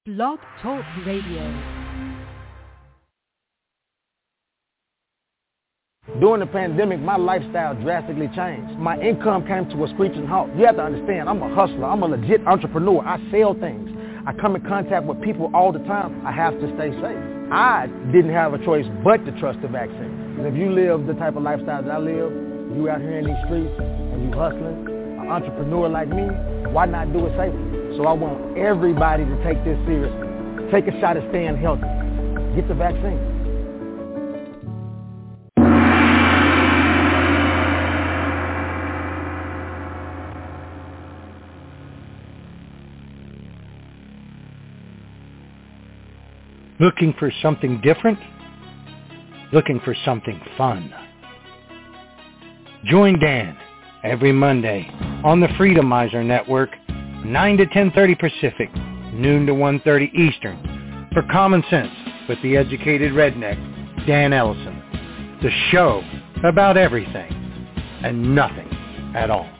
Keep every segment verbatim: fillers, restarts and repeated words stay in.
Blog Talk Radio. During the pandemic, my lifestyle drastically changed. My income came to a screeching halt. You have to understand, I'm a hustler. I'm a legit entrepreneur. I sell things. I come in contact with people all the time. I have to stay safe. I didn't have a choice but to trust the vaccine. Because if you live the type of lifestyle that I live, you out here in these streets and you hustling, an entrepreneur like me, why not do it safely? So I want everybody to take this seriously. Take a shot at staying healthy. Get the vaccine. Looking for something different? Looking for something fun? Join Dan every Monday on the Freedomizer Network, nine to ten thirty Pacific, noon to one thirty Eastern, for Common Sense with the educated redneck, Dan Ellison. The show about everything and nothing at all.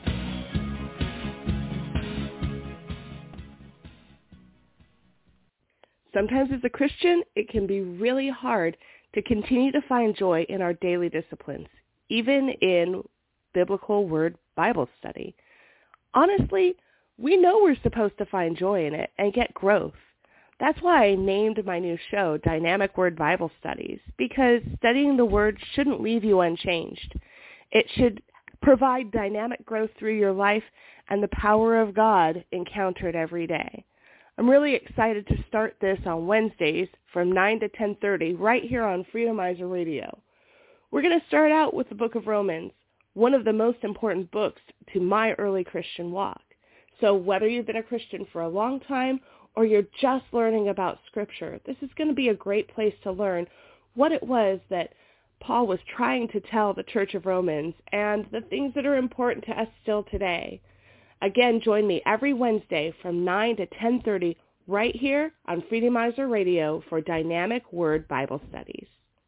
Sometimes as a Christian, it can be really hard to continue to find joy in our daily disciplines, even in biblical word Bible study. Honestly, we know we're supposed to find joy in it and get growth. That's why I named my new show Dynamic Word Bible Studies, because studying the Word shouldn't leave you unchanged. It should provide dynamic growth through your life and the power of God encountered every day. I'm really excited to start this on Wednesdays from nine to ten thirty right here on Freedomizer Radio. We're going to start out with the book of Romans, one of the most important books to my early Christian walk. So whether you've been a Christian for a long time or you're just learning about Scripture, this is going to be a great place to learn what it was that Paul was trying to tell the Church of Romans and the things that are important to us still today. Again, join me every Wednesday from nine to ten thirty right here on Freedomizer Radio for Dynamic Word Bible Studies.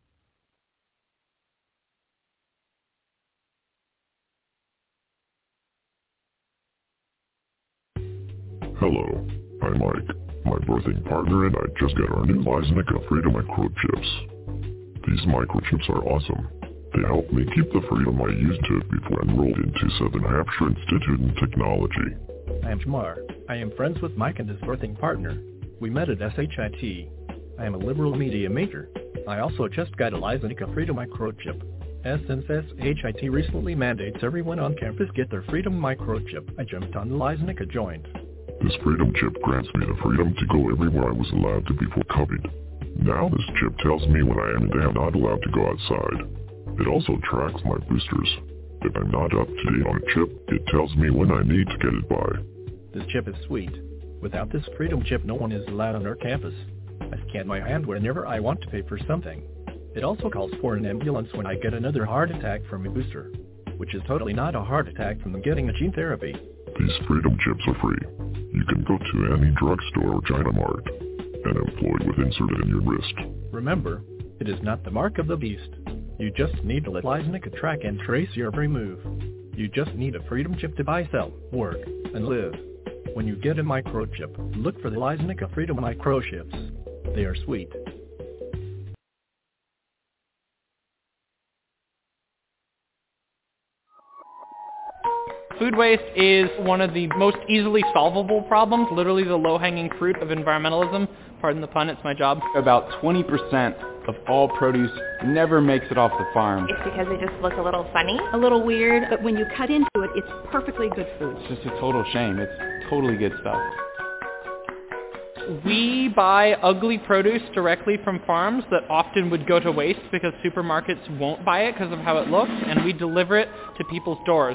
Hello, I'm Mike, my birthing partner, and I just got our new Lysanica Freedom microchips. These microchips are awesome. They help me keep the freedom I used to before I enrolled into Southern Hampshire Institute in Technology. I am Jamar. I am friends with Mike and his birthing partner. We met at S H I T. I am a liberal media major. I also just got a Lysanica Freedom microchip. As since S H I T recently mandates everyone on campus get their Freedom microchip, I jumped on the Lysanica joint. This Freedom chip grants me the freedom to go everywhere I was allowed to before COVID. Now this chip tells me when I am and am not allowed to go outside. It also tracks my boosters. If I'm not up to date on a chip, it tells me when I need to get it by. This chip is sweet. Without this Freedom chip, no one is allowed on our campus. I scan my hand whenever I want to pay for something. It also calls for an ambulance when I get another heart attack from a booster, which is totally not a heart attack from getting a gene therapy. These Freedom chips are free. You can go to any drugstore or China Mart and employ with inserted in your wrist. Remember, it is not the mark of the beast. You just need to let Lysanica track and trace your every move. You just need a Freedom chip to buy, sell, work, and live. When you get a microchip, look for the Lysanica Freedom microchips. They are sweet. Food waste is one of the most easily solvable problems, literally the low-hanging fruit of environmentalism. Pardon the pun, it's my job. About twenty percent of all produce never makes it off the farm. It's because they just look a little funny, a little weird, but when you cut into it, it's perfectly good food. It's just a total shame. It's totally good stuff. We buy ugly produce directly from farms that often would go to waste because supermarkets won't buy it because of how it looks, and we deliver it to people's doors.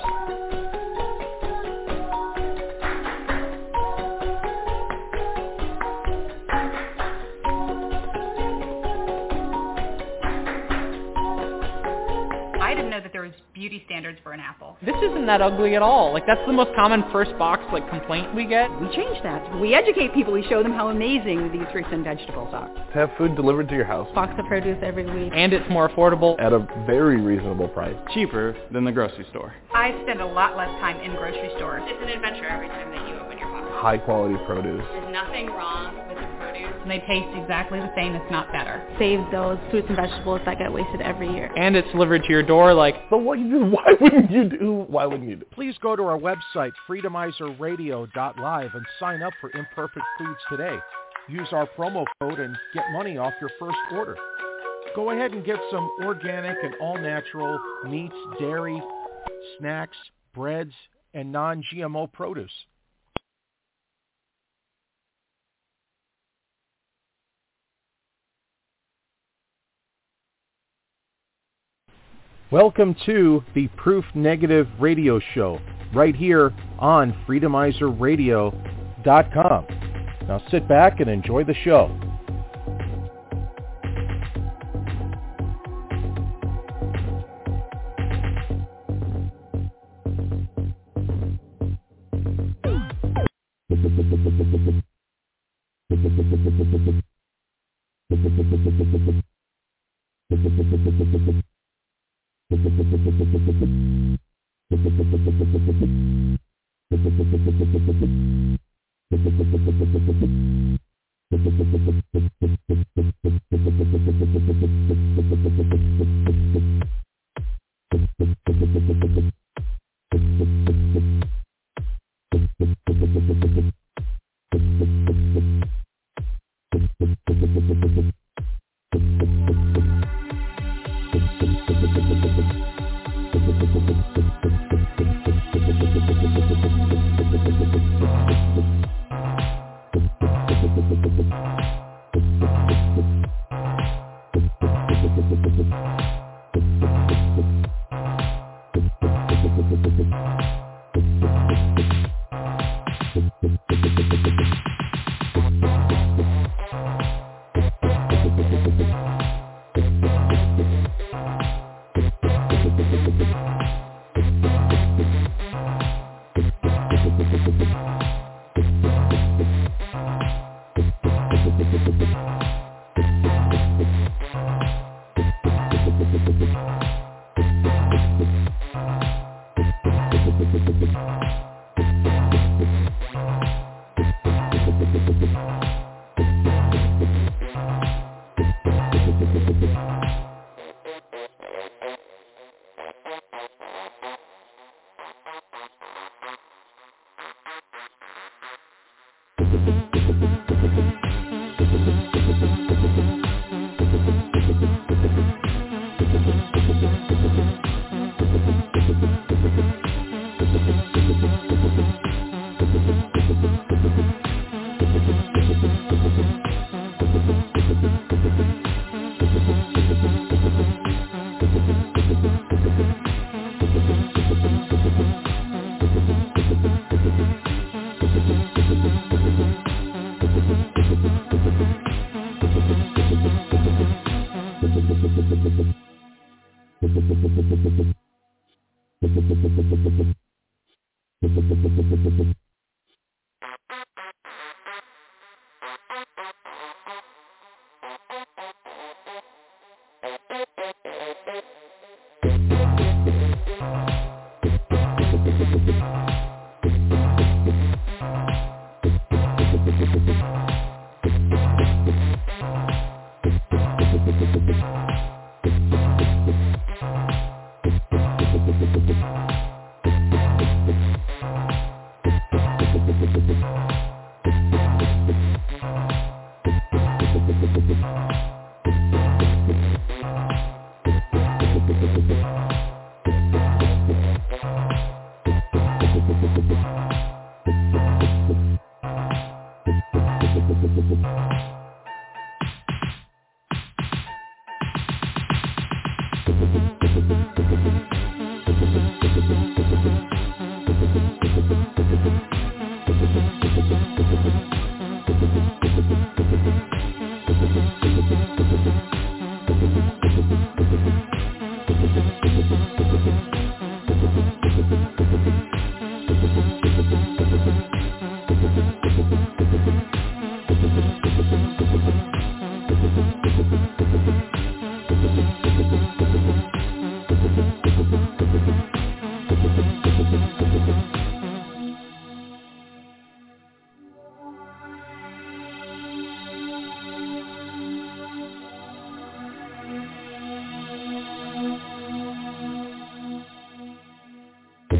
Beauty standards for an apple. This isn't that ugly at all. Like, that's the most common first box like complaint we get. We change that. We educate people. We show them how amazing these fruits and vegetables are. Have food delivered to your house. Box of produce every week. And it's more affordable. At a very reasonable price. Cheaper than the grocery store. I spend a lot less time in grocery stores. It's an adventure every time that you open your box. High quality produce. There's nothing wrong with the produce and they taste exactly the same, if not better. Save those fruits and vegetables that get wasted every year. And it's delivered to your door like... But what you do, why wouldn't you do, why wouldn't you do? Please go to our website, freedomizer radio dot live, and sign up for Imperfect Foods today. Use our promo code and get money off your first order. Go ahead and get some organic and all-natural meats, dairy, snacks, breads, and non-G M O produce. Welcome to the Proof Negative Radio Show, right here on freedomizer radio dot com. Now sit back and enjoy the show.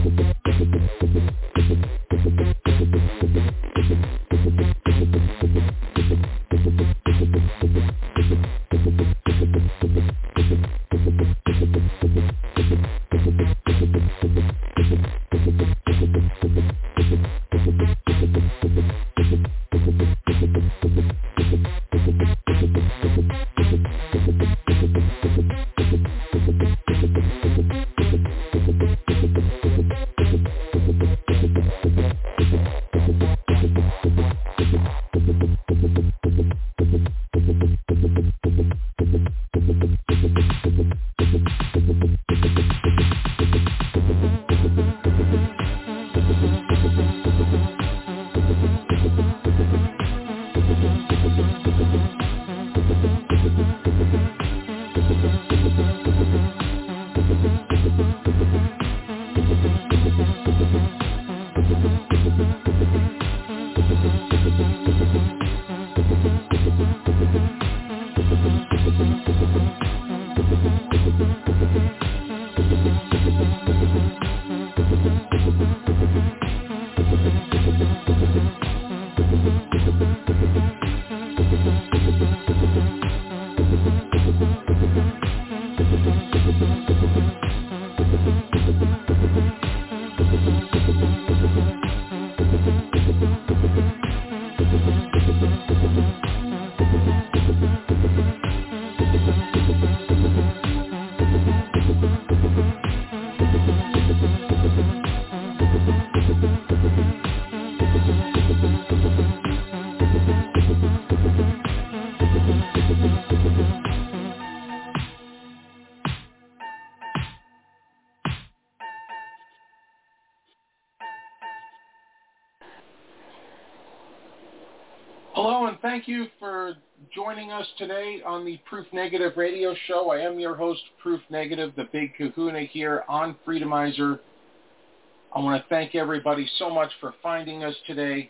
Hello, and thank you for joining us today on the Proof Negative radio show. I am your host, Proof Negative, the Big Kahuna here on Freedomizer. I want to thank everybody so much for finding us today.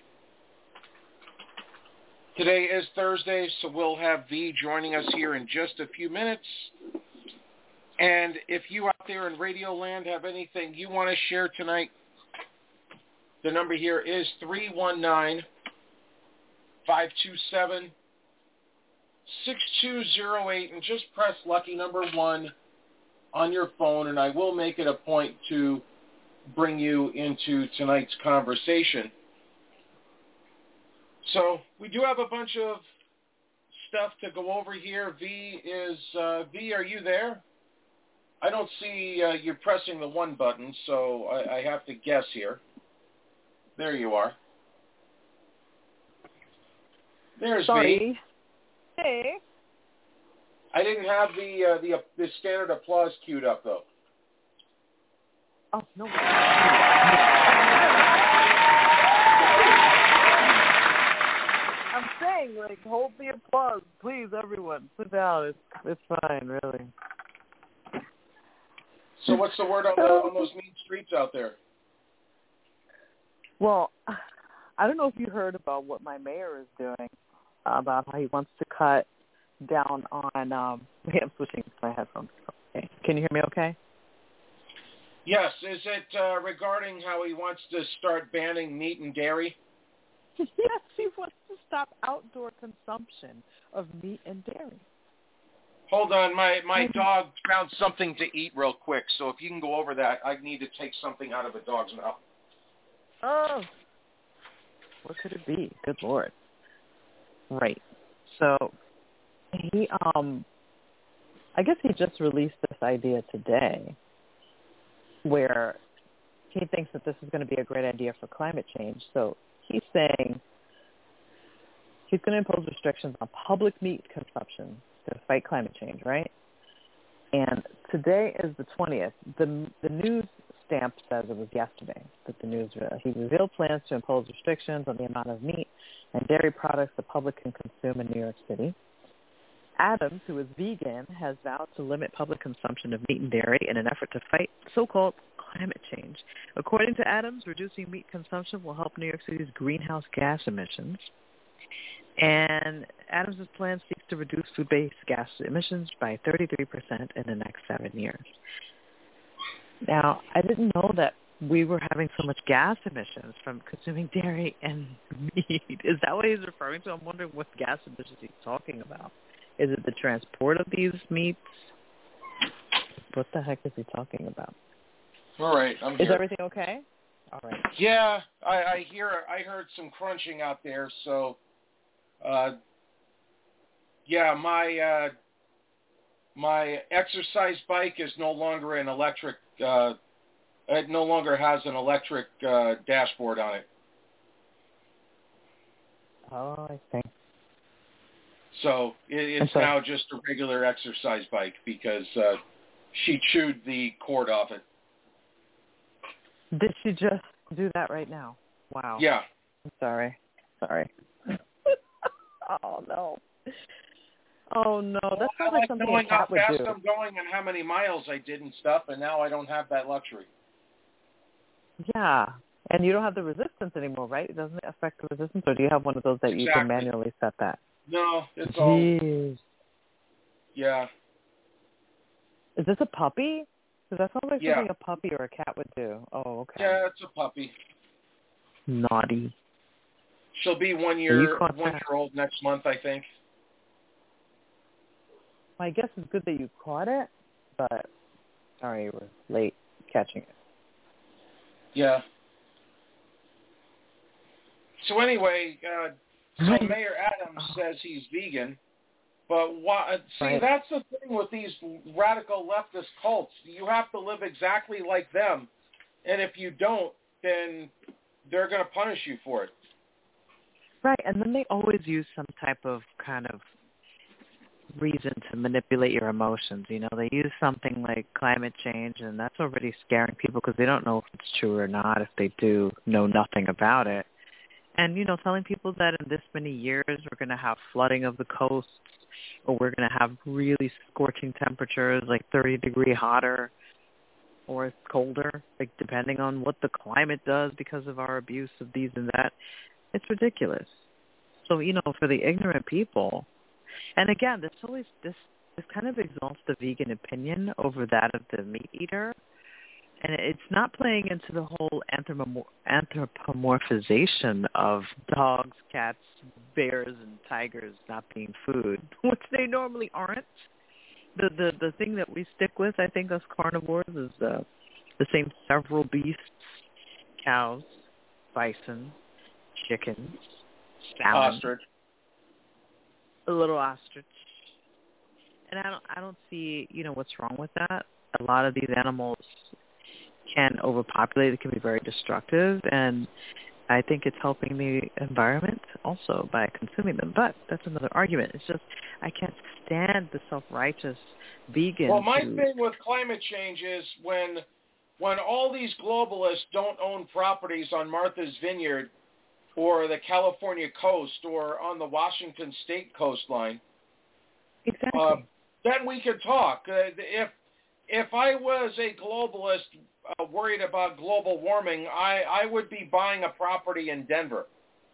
Today is Thursday, so we'll have V joining us here in just a few minutes. And if you out there in Radio Land have anything you want to share tonight, the number here is three one nine, five two seven, six two zero eight, and just press lucky number one on your phone, and I will make it a point to bring you into tonight's conversation. So we do have a bunch of stuff to go over here. V is, uh, V, are you there? I don't see uh, you pressing the one button, so I, I have to guess here. There you are. There's Sorry. V. Hey. I didn't have the, uh, the, uh, the standard applause queued up, though. Oh, no. I'm saying, like, hold the applause. Please, everyone. Sit down. It's, it's fine, really. So what's the word on, the, on those mean streets out there? Well, I don't know if you heard about what my mayor is doing, uh, about how he wants to cut down on, um, wait, I'm switching to my headphones. Okay. Can you hear me okay? Yes. Is it uh, regarding how he wants to start banning meat and dairy? Yes, he wants to stop outdoor consumption of meat and dairy. Hold on, my, my dog found something to eat real quick, so if you can go over that, I need to take something out of a dog's mouth. Oh. What could it be? Good Lord. Right. So he, um, I guess he just released this idea today where he thinks that this is going to be a great idea for climate change. So he's saying he's going to impose restrictions on public meat consumption to fight climate change, right? And today is the twentieth. The the news stamp says it was yesterday that the news, uh, he revealed plans to impose restrictions on the amount of meat and dairy products the public can consume in New York City. Adams, who is vegan, has vowed to limit public consumption of meat and dairy in an effort to fight so-called climate change. According to Adams, reducing meat consumption will help New York City's greenhouse gas emissions. And Adams' plan seeks to reduce food-based gas emissions by thirty-three percent in the next seven years. Now, I didn't know that we were having so much gas emissions from consuming dairy and meat. Is that what he's referring to? I'm wondering what gas emissions he's talking about. Is it the transport of these meats? What the heck is he talking about? All right, I'm Is here. everything okay? All right. Yeah, I, I hear. I heard some crunching out there. So, uh, yeah, my uh, my exercise bike is no longer an electric. Uh, it no longer has an electric uh, dashboard on it. Oh, I see. So it, it's now just a regular exercise bike because uh, she chewed the cord off it. Did she just do that right now? Wow. Yeah. I'm sorry. Sorry. Oh, no. Oh, no. That Well, sounds I like like something knowing a cat how would fast do. I'm going and how many miles I did and stuff, and now I don't have that luxury. Yeah. And you don't have the resistance anymore, right? Doesn't it affect the resistance, or do you have one of those that Exactly. you can manually set that? No, it's all... Jeez. Yeah. Is this a puppy? Because that sounds like Yeah. something a puppy or a cat would do. Oh, okay. Yeah, it's a puppy. Naughty. She'll be one So year you caught one that. year old next month, I think. Well, I guess it's good that you caught it, but sorry you were late catching it. Yeah. So anyway, uh, so Mayor Adams says he's vegan, but why? See, Right. that's the thing with these radical leftist cults. You have to live exactly like them, and if you don't, then they're going to punish you for it. Right, and then they always use some type of kind of reason to manipulate your emotions. You know, they use something like climate change, and that's already scaring people because they don't know if it's true or not. If they do know nothing about it. And, you know, telling people that in this many years we're going to have flooding of the coasts, or we're going to have really scorching temperatures, like thirty degree hotter or colder, like depending on what the climate does because of our abuse of these and that. It's ridiculous. So, you know, for the ignorant people, and again, this always, this, this kind of exalts the vegan opinion over that of the meat eater. And it's not playing into the whole anthropomorphization of dogs, cats, bears, and tigers not being food, which they normally aren't. The the the thing that we stick with, I think, as carnivores is the the same several beasts: cows, bison, chickens, salmon, Ostrich, a little ostrich. And I don't I don't see, you know, what's wrong with that. A lot of these animals can overpopulate. It can be very destructive, and I think it's helping the environment also by consuming them. But that's another argument. It's just I can't stand the self-righteous vegans. Well, my who, thing with climate change is when when all these globalists don't own properties on Martha's Vineyard or the California coast or on the Washington state coastline, exactly. uh, then we could talk. Uh, if if I was a globalist uh, worried about global warming, I, I would be buying a property in Denver.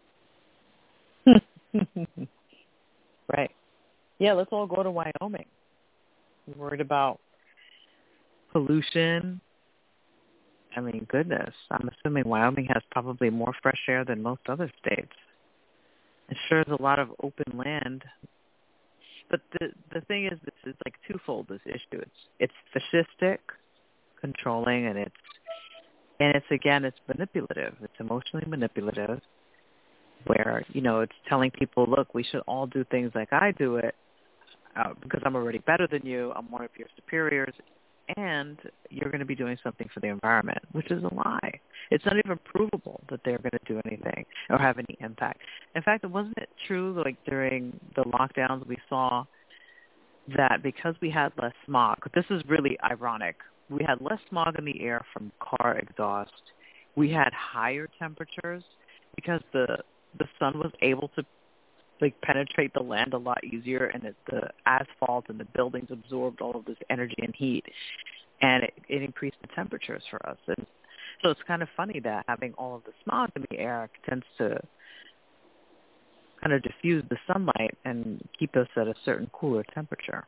Right. Yeah, let's all go to Wyoming. You're worried about pollution. I mean, goodness, I'm assuming Wyoming has probably more fresh air than most other states. It sure is a lot of open land. But the the thing is, this is like twofold, this issue. It's it's fascistic, controlling, and it's and it's again it's manipulative. It's emotionally manipulative, where you know it's telling people, look, we should all do things like I do it uh, because I'm already better than you. I'm one of your superiors, and you're going to be doing something for the environment, which is a lie. It's not even provable that they're going to do anything or have any impact. In fact, wasn't it true, like during the lockdowns, we saw that because we had less smog, this is really ironic, we had less smog in the air from car exhaust, we had higher temperatures because the the sun was able to like penetrate the land a lot easier, and it, the asphalt and the buildings absorbed all of this energy and heat, and it, it increased the temperatures for us. And so it's kind of funny that having all of the smog in the air tends to kind of diffuse the sunlight and keep us at a certain cooler temperature.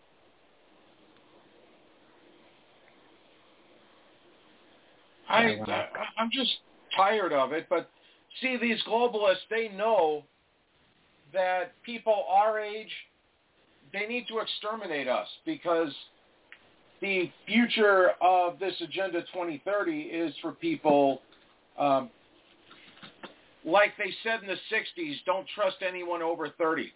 I, I I'm just tired of it. But see, these globalists, they know that people our age, they need to exterminate us because the future of this Agenda twenty thirty is for people, um, like they said in the sixties, don't trust anyone over thirty.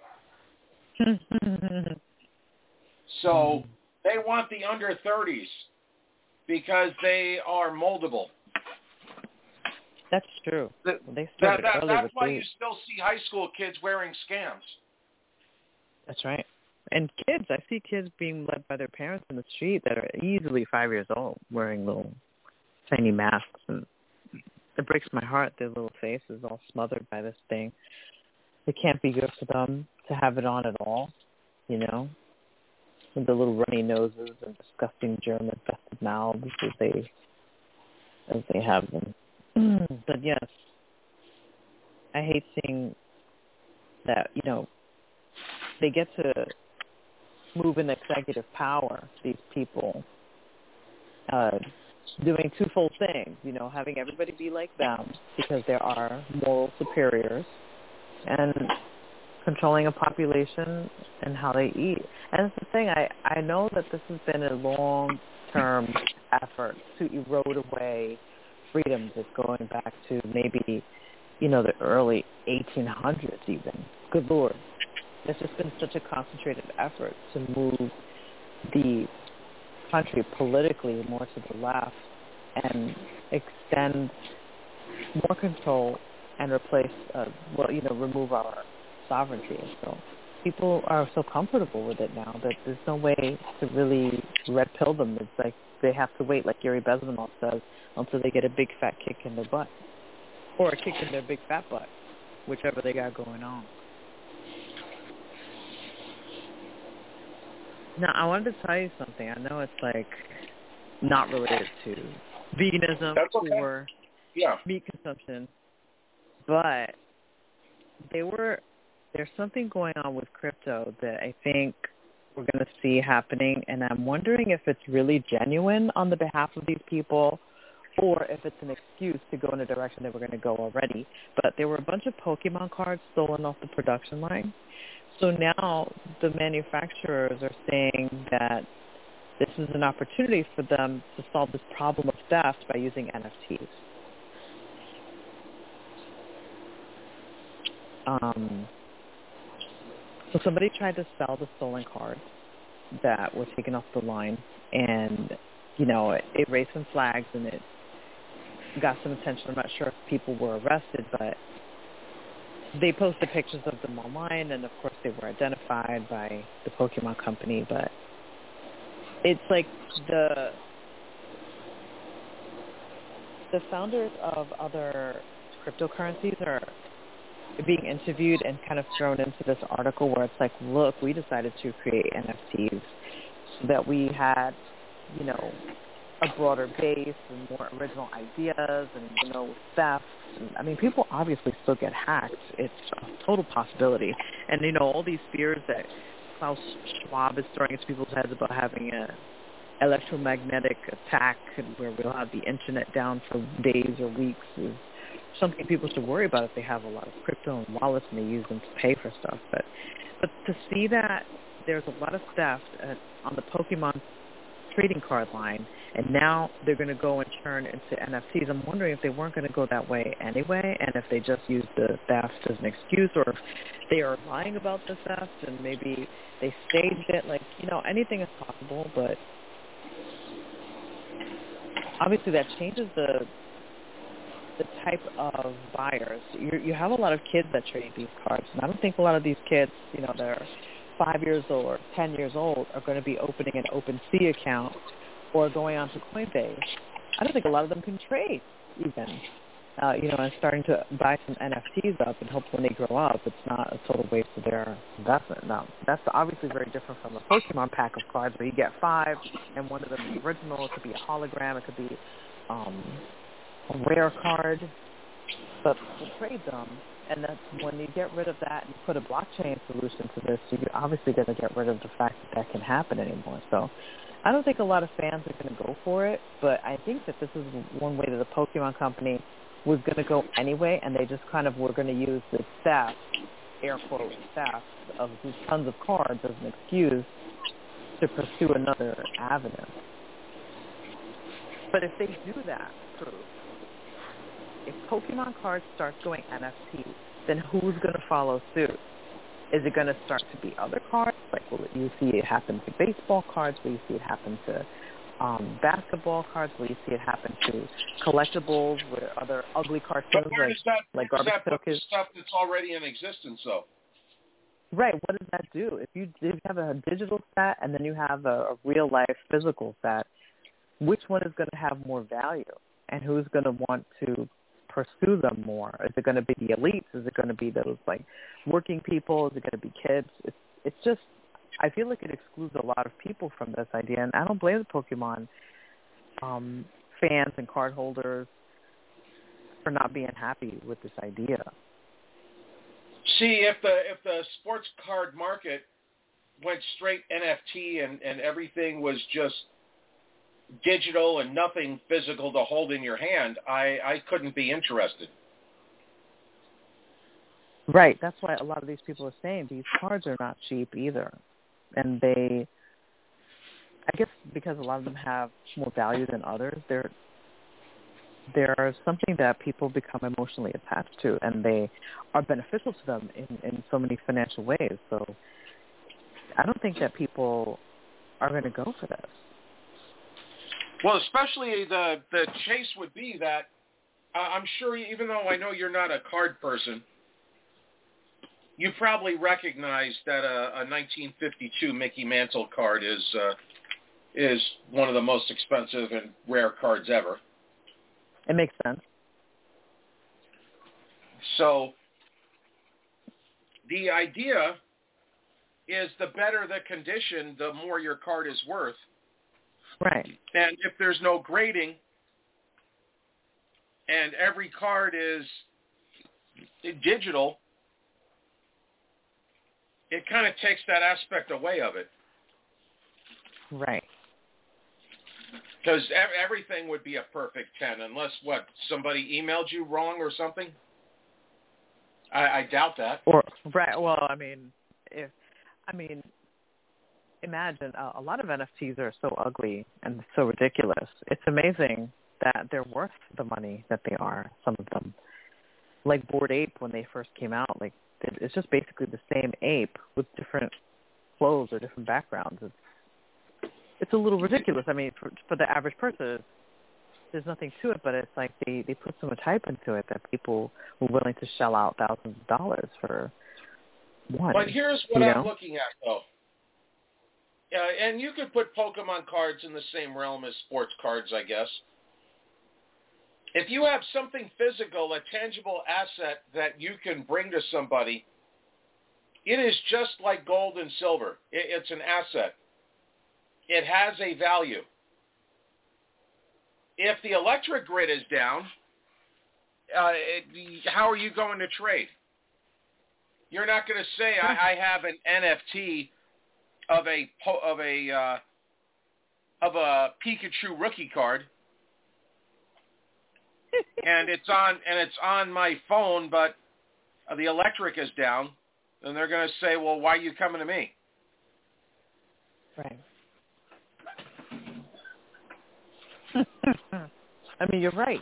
So they want the under thirties because they are moldable. That's true. That, they that, that, early that's with why these. you still see high school kids wearing scams. That's right. And kids, I see kids being led by their parents in the street that are easily five years old wearing little tiny masks. And it breaks my heart. Their little faces all smothered by this thing. It can't be good for them to have it on at all, you know, with the little runny noses and disgusting germ-infested mouths as they, as they have them. But yes, I hate seeing that, you know, they get to move in executive power, these people, uh, doing twofold things, you know, having everybody be like them because there are moral superiors, and controlling a population and how they eat. And it's the thing, I, I know that this has been a long-term effort to erode away freedoms. It's going back to maybe, you know, the early eighteen hundreds even. Good Lord. It's just been such a concentrated effort to move the country politically more to the left and extend more control and replace, uh, well, you know, remove our sovereignty. So people are so comfortable with it now that there's no way to really red pill them. It's like they have to wait, like Gary Bezelnoff says, until they get a big fat kick in their butt, or a kick in their big fat butt, whichever they got going on. Now, I wanted to tell you something. I know it's like not related to veganism okay. or yeah. meat consumption, but they were there's something going on with crypto that I think we're going to see happening, and I'm wondering if it's really genuine on the behalf of these people or if it's an excuse to go in a direction that we're going to go already. But there were a bunch of Pokemon cards stolen off the production line. So now the manufacturers are saying that this is an opportunity for them to solve this problem of theft by using N F Ts. Um, so somebody tried to sell the stolen cards that were taken off the line, and, you know, it, it raised some flags and it got some attention. I'm not sure if people were arrested, but they posted pictures of them online, and of course they were identified by the Pokemon company. But it's like the the founders of other cryptocurrencies are being interviewed and kind of thrown into this article where it's like, look, we decided to create N F Ts so that we had, you know, a broader base and more original ideas and, you know, theft. I mean, people obviously still get hacked. It's a total possibility. And, you know, all these fears that Klaus Schwab is throwing into people's heads about having a electromagnetic attack where we'll have the internet down for days or weeks is something people should worry about if they have a lot of crypto and wallets and they use them to pay for stuff. But, but to see that there's a lot of theft at, on the Pokemon trading card line, and now they're going to go and turn into N F Ts. I'm wondering if they weren't going to go that way anyway, and if they just used the theft as an excuse, or if they are lying about the theft and maybe they staged it. Like, you know, anything is possible, but obviously that changes the the type of buyers. You, you have a lot of kids that trade these cards, and I don't think a lot of these kids, you know, that are five years old or ten years old are going to be opening an OpenSea account or going on to Coinbase. I don't think a lot of them can trade even, uh, you know, and starting to buy some N F Ts up and hope when they grow up it's not a total waste of their investment. Now, that's obviously very different from a Pokemon pack of cards where you get five and one of them is original. It could be a hologram. It could be um, a rare card. But to trade them, And that's when you get rid of that and put a blockchain solution to this, you're obviously going to get rid of the fact that that can happen anymore. So I don't think a lot of fans are going to go for it, but I think that this is one way that the Pokemon Company was going to go anyway, and they just kind of were going to use the staff, air quote staff, of these tons of cards as an excuse to pursue another avenue. But if they do that, proof, if Pokemon cards start going N F T, then who's going to follow suit? Is it going to start to be other cards? Like, will you see it happen to baseball cards? Will you see it happen to um, basketball cards? Will you see it happen to collectibles where other ugly cartoons where like, does that, like where does Garbage that Pail put the Kids? stuff that's already in existence, though? Right. What does that do? If you, if you have a digital set and then you have a, a real-life physical set, which one is going to have more value? And who's going to want to pursue them more? Is it going to be the elites? Is it going to be those like working people? Is it going to be kids? It's it's just, I feel like it excludes a lot of people from this idea, and I don't blame the Pokemon um, fans and card holders for not being happy with this idea. See, if the if the sports card market went straight N F T and, and everything was just digital and nothing physical to hold in your hand, I, I couldn't be interested. Right. That's why a lot of these people are saying these cards are not cheap either. And they, I guess because a lot of them have more value than others, they're, they're something that people become emotionally attached to, and they are beneficial to them in, in so many financial ways. So I don't think that people are going to go for this. Well, especially the the chase would be that uh, I'm sure, even though I know you're not a card person, you probably recognize that a, a nineteen fifty-two Mickey Mantle card is uh, is one of the most expensive and rare cards ever. It makes sense. So the idea is the better the condition, the more your card is worth. Right. And if there's no grading and every card is digital, it kind of takes that aspect away of it. Right. Because everything would be a perfect ten unless, what, somebody emailed you wrong or something? I, I doubt that. Or right. Well, I mean, if I mean, imagine uh, a lot of N F Ts are so ugly and so ridiculous. It's amazing that they're worth the money that they are. Some of them, like Bored Ape, when they first came out, like it's just basically the same ape with different clothes or different backgrounds. It's it's a little ridiculous. I mean, for, for the average person, there's nothing to it, but it's like they, they put so much hype into it that people were willing to shell out thousands of dollars for one. But here's what you I'm know? looking at, though. Uh, and you could put Pokemon cards in the same realm as sports cards, I guess. If you have something physical, a tangible asset that you can bring to somebody, it is just like gold and silver. It, it's an asset. It has a value. If the electric grid is down, uh, it, how are you going to trade? You're not going to say, I, I have an N F T of a of a uh, of a Pikachu rookie card, and it's on and it's on my phone, but uh, the electric is down. Then they're going to say, well, why are you coming to me? Right. I mean, you're right.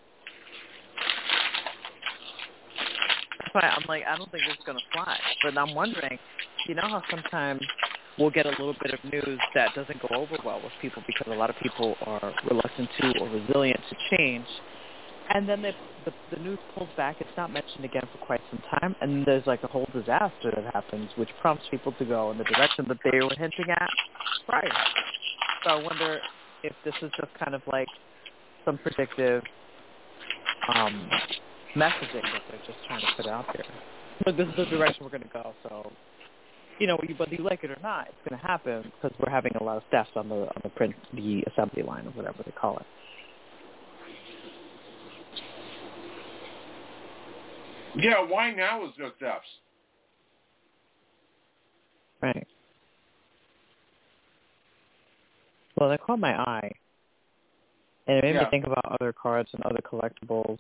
That's why I'm like, I don't think it's going to fly. But I'm wondering, you know how sometimes we'll get a little bit of news that doesn't go over well with people because a lot of people are reluctant to or resilient to change. And then they, the, the news pulls back. It's not mentioned again for quite some time. And there's like a whole disaster that happens, which prompts people to go in the direction that they were hinting at prior. So I wonder if this is just kind of like some predictive um, messaging that they're just trying to put out there. Look, this is the direction we're going to go. So, you know, whether you like it or not, it's going to happen because we're having a lot of deaths on the on the print, the assembly line or whatever they call it. Yeah, why now is the thefts? Right. Well, that caught my eye. And it made yeah. me think about other cards and other collectibles.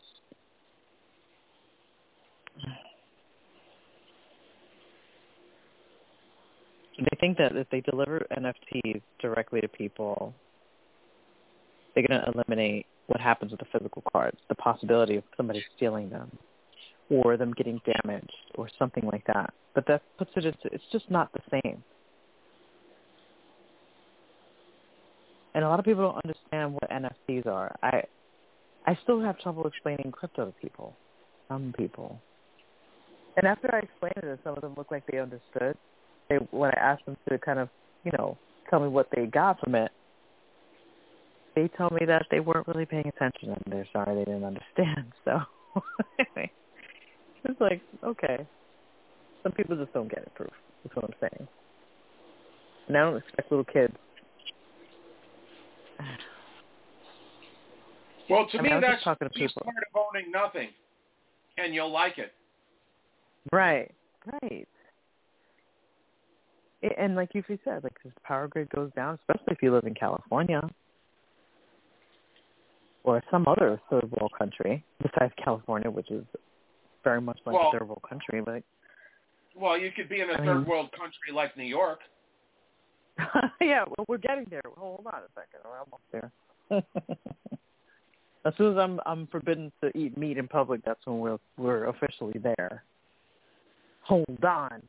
They think that if they deliver N F Ts directly to people, they're going to eliminate what happens with the physical cards, the possibility of somebody stealing them or them getting damaged or something like that. But that puts it into, it's just not the same. And a lot of people don't understand what N F Ts are. I I still have trouble explaining crypto to people, some people. And after I explained it, some of them looked like they understood. They, when I asked them to kind of, you know, tell me what they got from it, they told me that they weren't really paying attention and they're sorry they didn't understand. So anyway, it's like, okay. Some people just don't get it, proof. That's what I'm saying. And I don't expect little kids. Well, to I me, mean, that's just, talking to just people. part of owning nothing, and you'll like it. Right, right. And like you said, like this power grid goes down, especially if you live in California or some other third world country besides California, which is very much like well, a third world country. But well, you could be in a I third mean, world country like New York. Yeah, well, we're getting there. Hold on a second, we're almost there. As soon as I'm I'm forbidden to eat meat in public, that's when we're we're officially there. Hold on.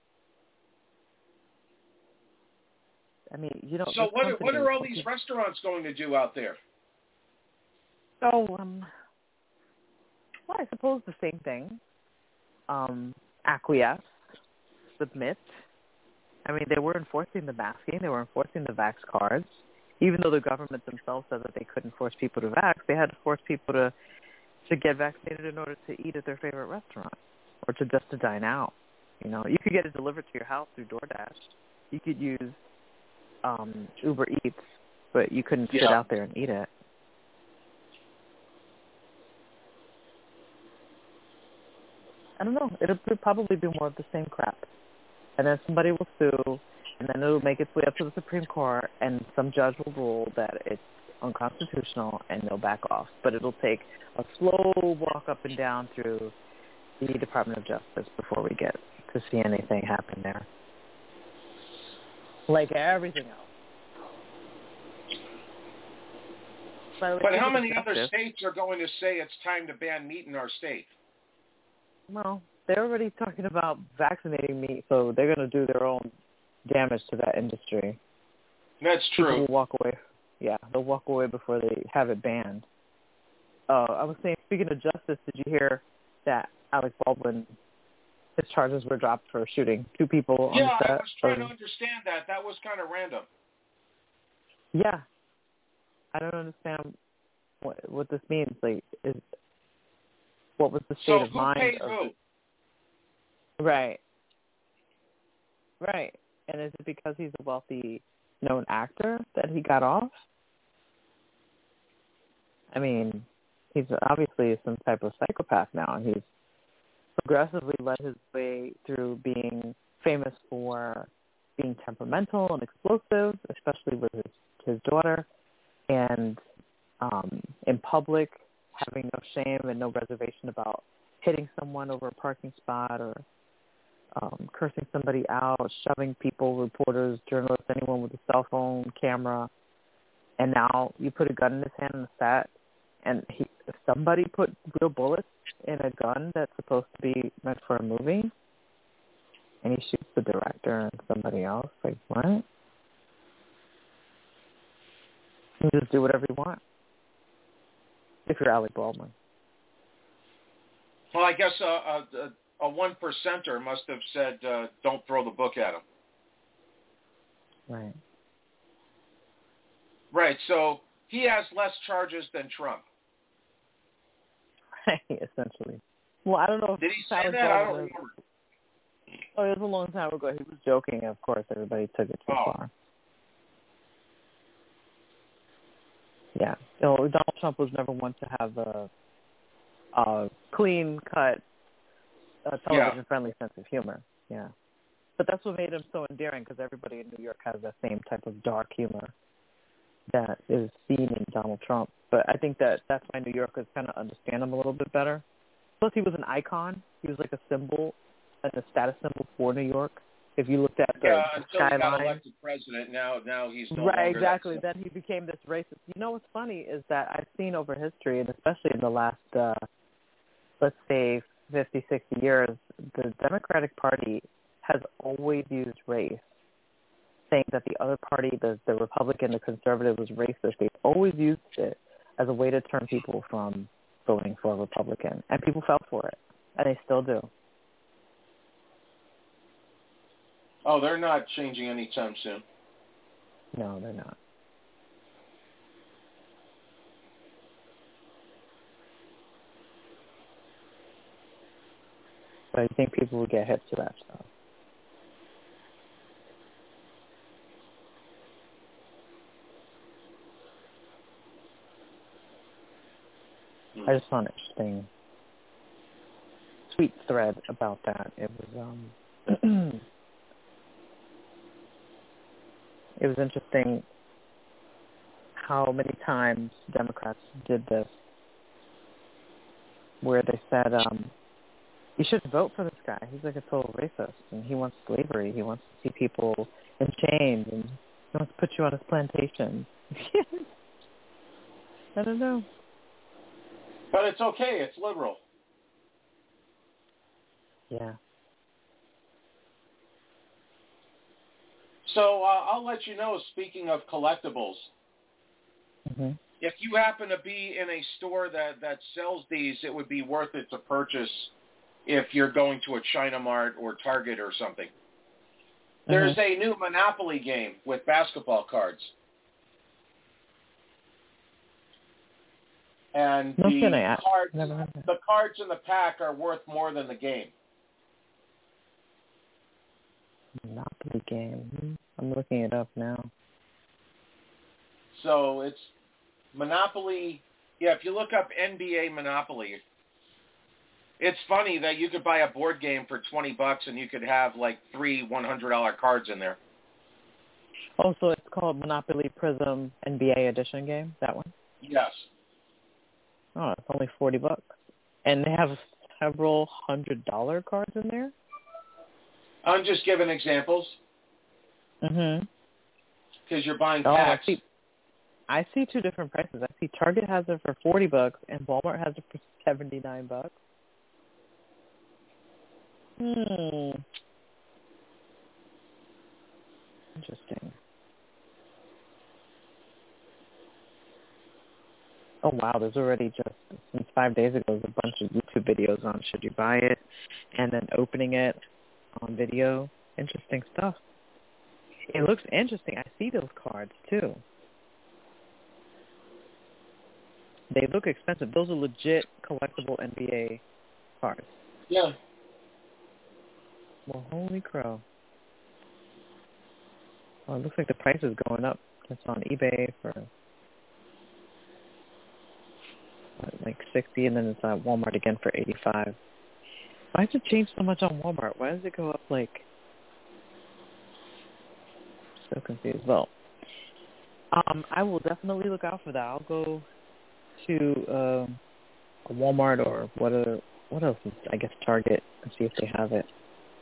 I mean, you know. So what? Company, What are all these restaurants going to do out there? Oh, um, well, I suppose the same thing. Um, acquiesce, submit. I mean, they were enforcing the masking. They were enforcing the vax cards. Even though the government themselves said that they couldn't force people to vax, they had to force people to to get vaccinated in order to eat at their favorite restaurant or to just to dine out. You know, you could get it delivered to your house through DoorDash. You could use um, Uber Eats, but you couldn't yeah. sit out there and eat it. I don't know. It'll probably be more of the same crap. And then somebody will sue, and then it'll make its way up to the Supreme Court, and some judge will rule that it's unconstitutional, and they'll back off. But it'll take a slow walk up and down through the Department of Justice before we get to see anything happen there. Like everything else. By the way, but how many other states are going to say it's time to ban meat in our state? Well, they're already talking about vaccinating meat, so they're going to do their own damage to that industry. That's true. People will walk away. Yeah, they'll walk away before they have it banned. Uh, I was saying, speaking of justice, did you hear that Alec Baldwin, his charges were dropped for shooting two people yeah, on the set? Yeah, I was trying um, to understand that. That was kind of random. Yeah. I don't understand what what this means. Like, is, what was the state so of mind paid of who? it? Right. Right. And is it because he's a wealthy, known actor that he got off? I mean, he's obviously some type of psychopath now, and he's progressively led his way through being famous for being temperamental and explosive, especially with his, his daughter, and um, in public, having no shame and no reservation about hitting someone over a parking spot or um, cursing somebody out, shoving people, reporters, journalists, anyone with a cell phone, camera. And now you put a gun in his hand on the set, and he, somebody put real bullets in a gun that's supposed to be meant for a movie, and he shoots the director and somebody else. Like, what? You just do whatever you want if you're Alec Baldwin. Well, I guess a, a, a one percenter must have said, uh, don't throw the book at him. Right. Right, so he has less charges than Trump. Essentially. Well, I don't know if Did he say Alec that? I don't Baldwin remember. Oh, it was a long time ago. He was joking. Of course, everybody took it too oh. far. Yeah. So Donald Trump was never one to have a, a clean-cut a television-friendly yeah. sense of humor. Yeah. But that's what made him so endearing, because everybody in New York has that same type of dark humor that is seen in Donald Trump. But I think that that's why New Yorkers kind of understand him a little bit better. Plus, he was an icon. He was like a symbol, and a status symbol for New York. If you looked at the, yeah, the until skyline. he got elected president, now now he's no right, longer exactly. that. Then he became this racist. You know what's funny is that I've seen over history, and especially in the last, uh, let's say, fifty, sixty years, the Democratic Party has always used race, saying that the other party, the, the Republican, the conservative, was racist. They've always used it as a way to turn people from voting for a Republican, and people fell for it, and they still do. Oh, they're not changing anytime soon. No, they're not. But I think people will get hip to that stuff. Mm. I just found it interesting. Tweet thread about that. It was um it was interesting how many times Democrats did this, where they said, um, you shouldn't vote for this guy. He's like a total racist, and he wants slavery. He wants to see people in chains, and he wants to put you on his plantation. I don't know. But it's okay. It's liberal. Yeah. So uh, I'll let you know, speaking of collectibles, mm-hmm. if you happen to be in a store that, that sells these, it would be worth it to purchase if you're going to a China Mart or Target or something. Mm-hmm. There's a new Monopoly game with basketball cards. And no the, kidding. cards, the cards in the pack are worth more than the game. Monopoly game. I'm looking it up now. So it's Monopoly. Yeah, if you look up N B A Monopoly, it's funny that you could buy a board game for twenty bucks and you could have like three one hundred dollar cards in there. Oh, so it's called Monopoly Prism N B A Edition game, that one? Yes. Oh, it's only forty bucks. And they have several hundred dollar cards in there? I'm just giving examples. Mm-hmm. Because you're buying oh, packs. I see, I see two different prices. I see Target has it for forty bucks and Walmart has it for seventy-nine bucks. Hmm. Interesting. Oh, wow, there's already just, since five days ago, there's a bunch of YouTube videos on should you buy it, and then opening it on video. Interesting stuff. It looks interesting. I see those cards, too. They look expensive. Those are legit collectible N B A cards. Yeah. Well, holy crow. Oh, it looks like the price is going up. It's on eBay for what, like sixty, and then it's at Walmart again for eighty-five. Why does it change so much on Walmart? Why does it go up like... So confused. Well, um, I will definitely look out for that. I'll go to um, a Walmart or what a, what else is, I guess, Target, and see if they have it.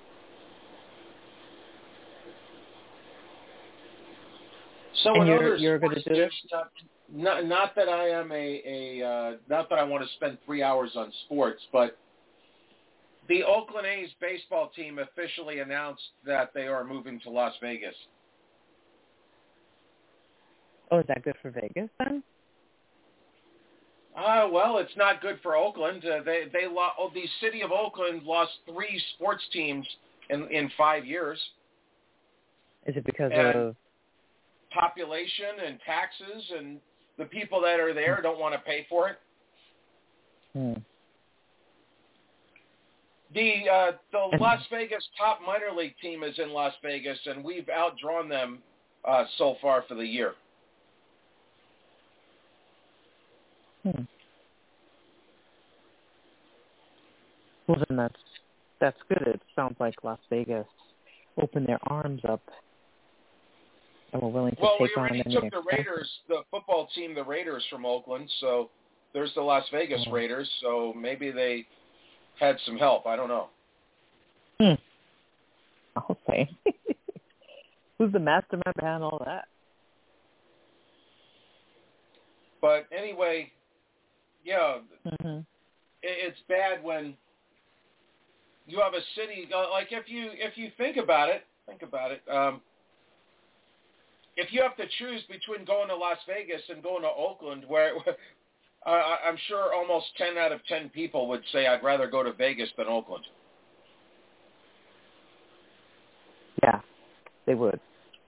So and another you're, you're going to do this? Not, not, not that I am a, a uh, not that I want to spend three hours on sports, but the Oakland A's baseball team officially announced that they are moving to Las Vegas. Oh, is that good for Vegas then? Uh, well, it's not good for Oakland. Uh, they they lo- oh, the city of Oakland lost three sports teams in in five years. Is it because and of population and taxes, and the people that are there don't want to pay for it? Hmm. The uh, the Las Vegas top minor league team is in Las Vegas, and we've outdrawn them uh, so far for the year. Hmm. Well, then that's That's good. It sounds like Las Vegas opened their arms up and were willing to well, take we on already any took the expenses. Raiders, the football team, the Raiders from Oakland, so there's the Las Vegas Oh. Raiders, so maybe they had some help. I don't know. Hmm. I'll say. Who's the mastermind behind all that? But anyway, yeah, Mm-hmm. it, it's bad when you have a city, uh, like if you if you think about it, think about it, um, if you have to choose between going to Las Vegas and going to Oakland, where uh, I'm sure almost ten out of ten people would say I'd rather go to Vegas than Oakland. Yeah, they would.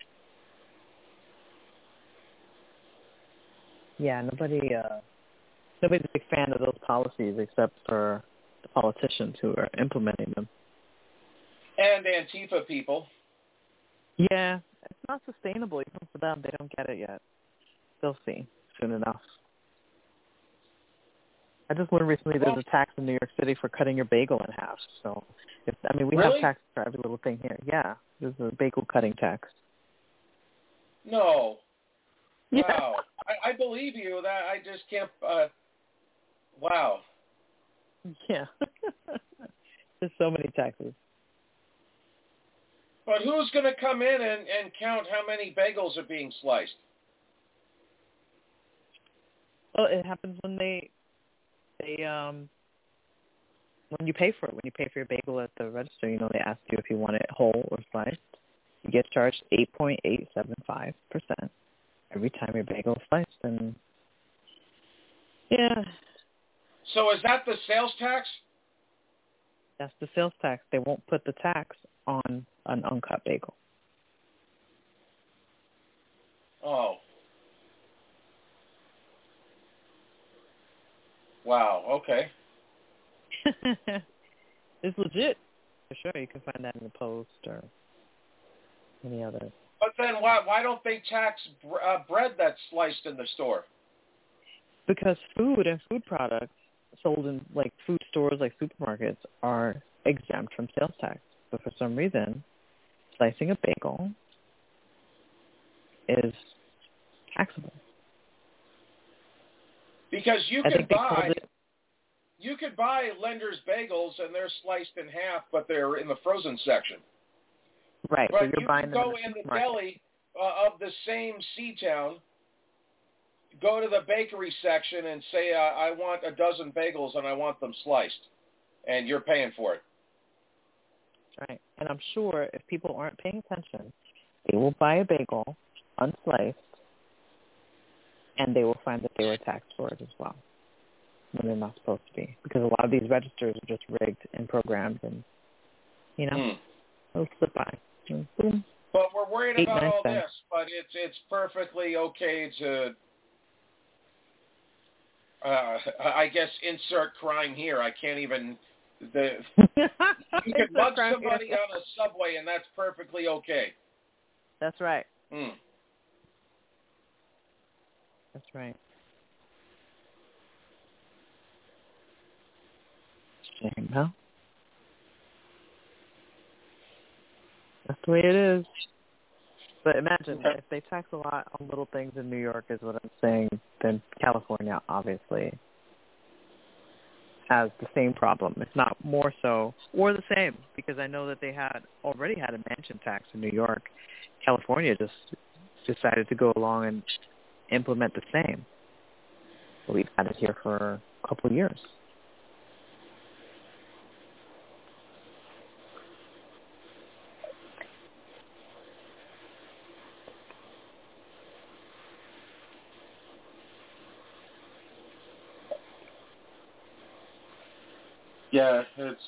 Yeah, nobody, uh, nobody's a big fan of those policies except for the politicians who are implementing them. And Antifa people. Yeah, it's not sustainable even for them. They don't get it yet. They'll see soon enough. I just learned recently there's a tax in New York City for cutting your bagel in half. So, if, I mean, we Really? have taxes for every little thing here. Yeah, there's a bagel cutting tax. No. Yeah. Wow. I, I believe you. That I just can't. Uh, wow. Yeah. There's so many taxes. But who's going to come in and, and count how many bagels are being sliced? Well, it happens when they, they, um, when you pay for it. When you pay for your bagel at the register, you know, they ask you if you want it whole or sliced. You get charged eight point eight seven five percent every time your bagel is sliced. And, yeah. So is that the sales tax? That's the sales tax. They won't put the tax on an uncut bagel. Oh. Wow. Okay. It's legit. For sure. You can find that in the Post or any other. But then why why don't they tax br- uh, bread that's sliced in the store? Because food and food products sold in like food stores, like supermarkets, are exempt from sales tax. But for some reason, slicing a bagel is taxable. Because you I could think they buy called it, you could buy Lender's bagels and they're sliced in half, but they're in the frozen section. right. But So you're you buying can them go in in the the supermarket. deli uh, of the same C-town, go to the bakery section and say, uh, I want a dozen bagels and I want them sliced, and you're paying for it. Right. And I'm sure if people aren't paying attention, they will buy a bagel unsliced, and they will find that they were taxed for it as well when they're not supposed to be. Because a lot of these registers are just rigged and programmed, and, you know, Mm. they'll slip by. And boom. But we're worried Eight, about nine all cents. this, but it's it's perfectly okay to, uh, I guess, insert crime here. I can't even, the you can mug somebody on a subway, and that's perfectly okay. That's right. Mm. That's right. Shame, huh? That's the way it is. But imagine Okay. if they tax a lot on little things in New York, is what I'm saying, then California obviously has the same problem, if not more so, or the same, because I know that they had already had a mansion tax in New York. California just decided to go along and implement the same. So we've had it here for a couple of years. Yeah, it's.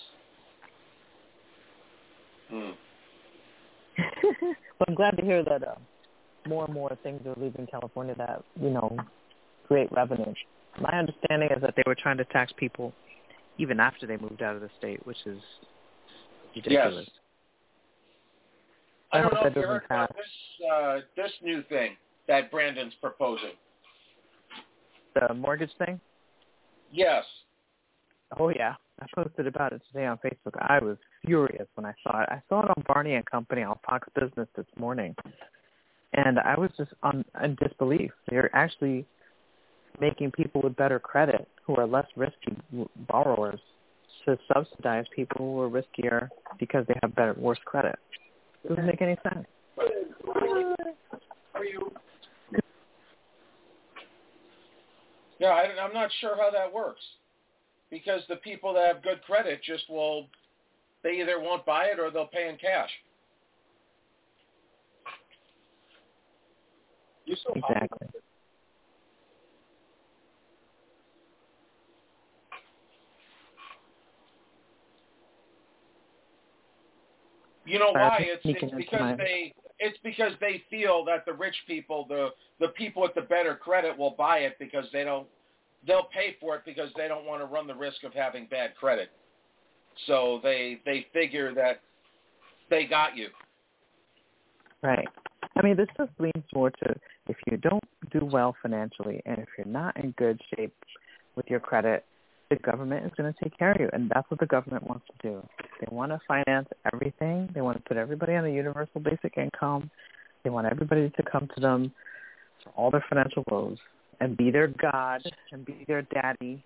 Mm. Well, I'm glad to hear that uh, more and more things are leaving California that, you know, create revenue. My understanding is that they were trying to tax people even after they moved out of the state, which is ridiculous. Yes. I, I don't hope know that if you doesn't heard about pass. this uh, this new thing that Brandon's proposing. The mortgage thing? Yes. Oh, yeah. I posted about it today on Facebook. I was furious when I saw it. I saw it on Barney and Company on Fox Business this morning, and I was just on, in disbelief. They're actually making people with better credit, who are less risky borrowers, to subsidize people who are riskier because they have better, worse credit. It doesn't make any sense. Yeah, I, I'm not sure how that works, because the people that have good credit just will, they either won't buy it or they'll pay in cash. Exactly. You know Sorry, why? It's, sneaking it's into because my- they it's because they feel that the rich people, the the people with the better credit, will buy it because they don't. They'll pay for it because they don't want to run the risk of having bad credit. So they they figure that they got you. Right. I mean, this just leans more to if you don't do well financially and if you're not in good shape with your credit, the government is going to take care of you, and that's what the government wants to do. They want to finance everything. They want to put everybody on a universal basic income. They want everybody to come to them for all their financial woes and be their God and be their daddy.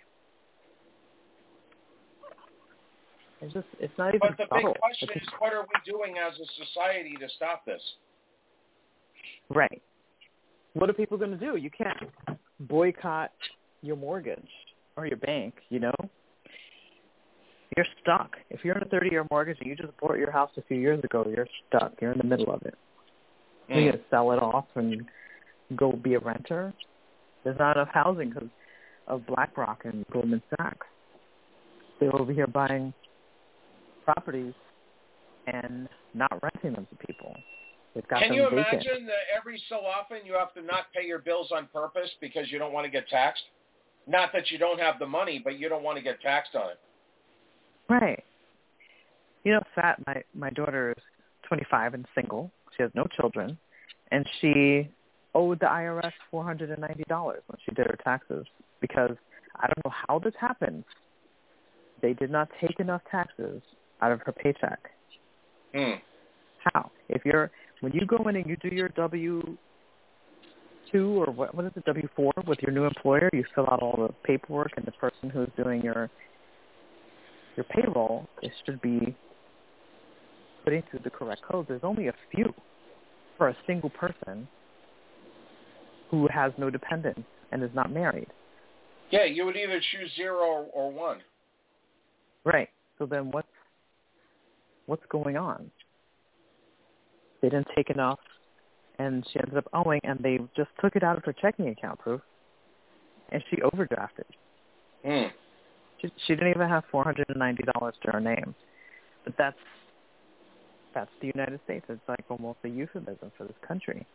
It's just, it's not even But the subtle. big question It's is, what are we doing as a society to stop this? Right. What are people going to do? You can't boycott your mortgage or your bank, you know? You're stuck. If you're in a thirty-year mortgage and you just bought your house a few years ago, you're stuck. You're in the middle of it. Mm. You're going to sell it off and go be a renter? There's not enough housing because of BlackRock and Goldman Sachs. They're over here buying properties and not renting them to people. They've got Can them you vacant. imagine that every so often you have to not pay your bills on purpose because you don't want to get taxed? Not that you don't have the money, but you don't want to get taxed on it. Right. You know, Fat, my, my daughter is twenty-five and single. She has no children. And she owed the I R S four hundred ninety dollars when she did her taxes because I don't know how this happened. They did not take enough taxes out of her paycheck. Mm. How? If you're when you go in and you do your W two or what what is it, W four with your new employer, you fill out all the paperwork, and the person who's doing your your payroll, it should be putting through the correct codes. There's only a few for a single person who has no dependents and is not married. Yeah, you would either choose zero or, or one. Right. So then what's what's going on? They didn't take enough, and she ended up owing, and they just took it out of her checking account, proof, and she overdrafted. Mm. She, she didn't even have four hundred ninety dollars to her name. But that's that's the United States. It's like almost a euphemism for this country.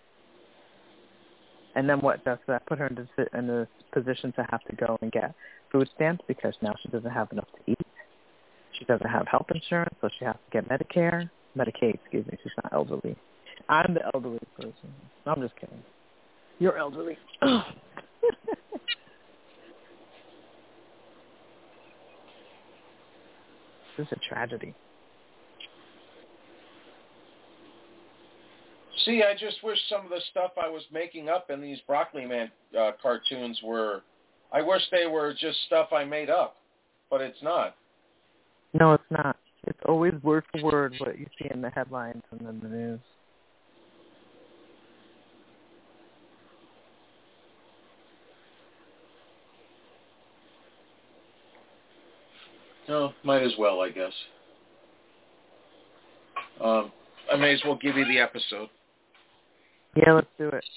And then what does that put her in this, in this position to have to go and get food stamps because now she doesn't have enough to eat. She doesn't have health insurance, so she has to get Medicare. Medicaid, excuse me. She's not elderly. I'm the elderly person. No, I'm just kidding. You're elderly. This is a tragedy. See, I just wish some of the stuff I was making up in these Broccoli Man uh, cartoons were, I wish they were just stuff I made up, but it's not. No, it's not. It's always word for word what you see in the headlines and in the news. No, might as well, I guess. Um, I may as well give you the episode. Yeah, let's do it.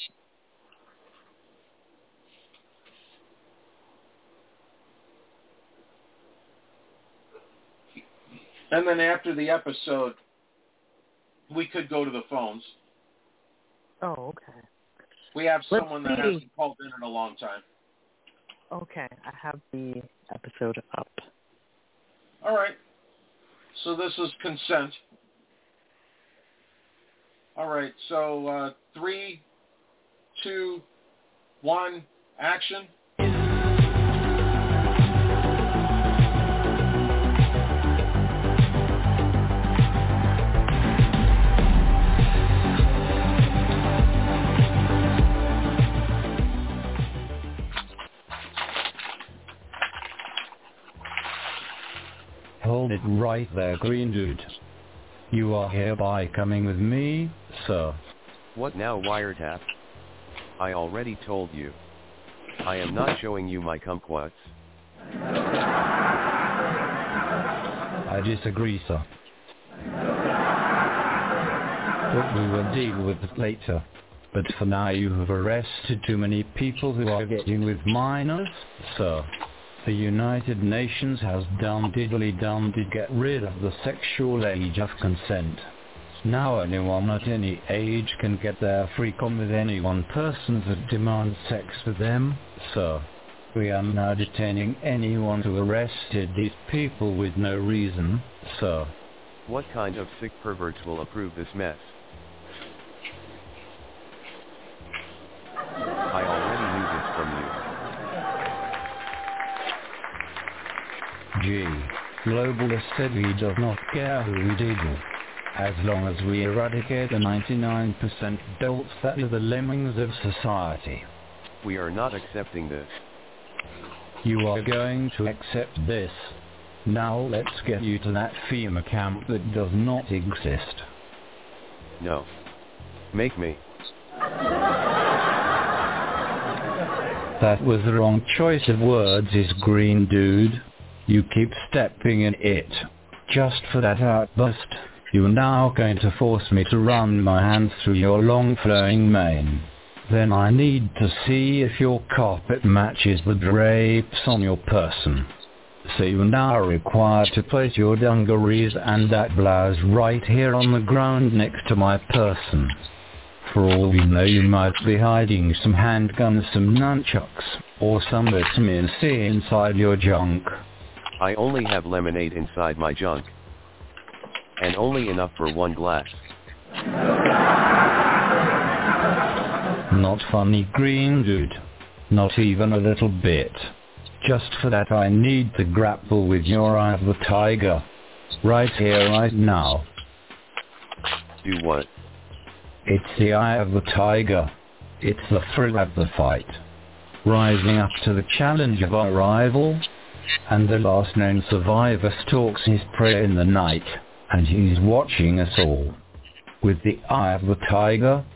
And then after the episode, we could go to the phones. Oh, okay. We have Let's someone that see. hasn't called in in a long time. Okay, I have the episode up. All right. So this is consent. All right. So uh, three, two, one, action. right there, Green Dude. You are hereby coming with me, sir. What now, Wiretap? I already told you. I am not showing you my kumquats. I disagree, sir. But we will deal with it later. But for now you have arrested too many people who are getting with minors, sir. The United Nations has done diddly done to get rid of the sexual age of consent. Now anyone at any age can get their freak on with any one person that demands sex with them, sir. We are now detaining anyone who arrested these people with no reason, sir. What kind of sick perverts will approve this mess? I already knew this from you. G. Globalist said he does not care who we diddle. As long as we eradicate the ninety-nine percent adults that are the lemmings of society. We are not accepting this. You are going to accept this. Now let's get you to that FEMA camp that does not exist. No. Make me. That was the wrong choice of words, is Green Dude. You keep stepping in it. Just for that outburst, you are now going to force me to run my hands through your long flowing mane. Then I need to see if your carpet matches the drapes on your person. So you are now required to place your dungarees and that blouse right here on the ground next to my person. For all we know, you might be hiding some handguns, some nunchucks, or some vitamin C inside your junk. I only have lemonade inside my junk. And only enough for one glass. Not funny, Green Dude. Not even a little bit. Just for that I need to grapple with your eye of the tiger. Right here, right now. Do what? It's the eye of the tiger. It's the thrill of the fight. Rising up to the challenge of our rival. And the last known survivor stalks his prey in the night. And he's watching us all. With the eye of the tiger.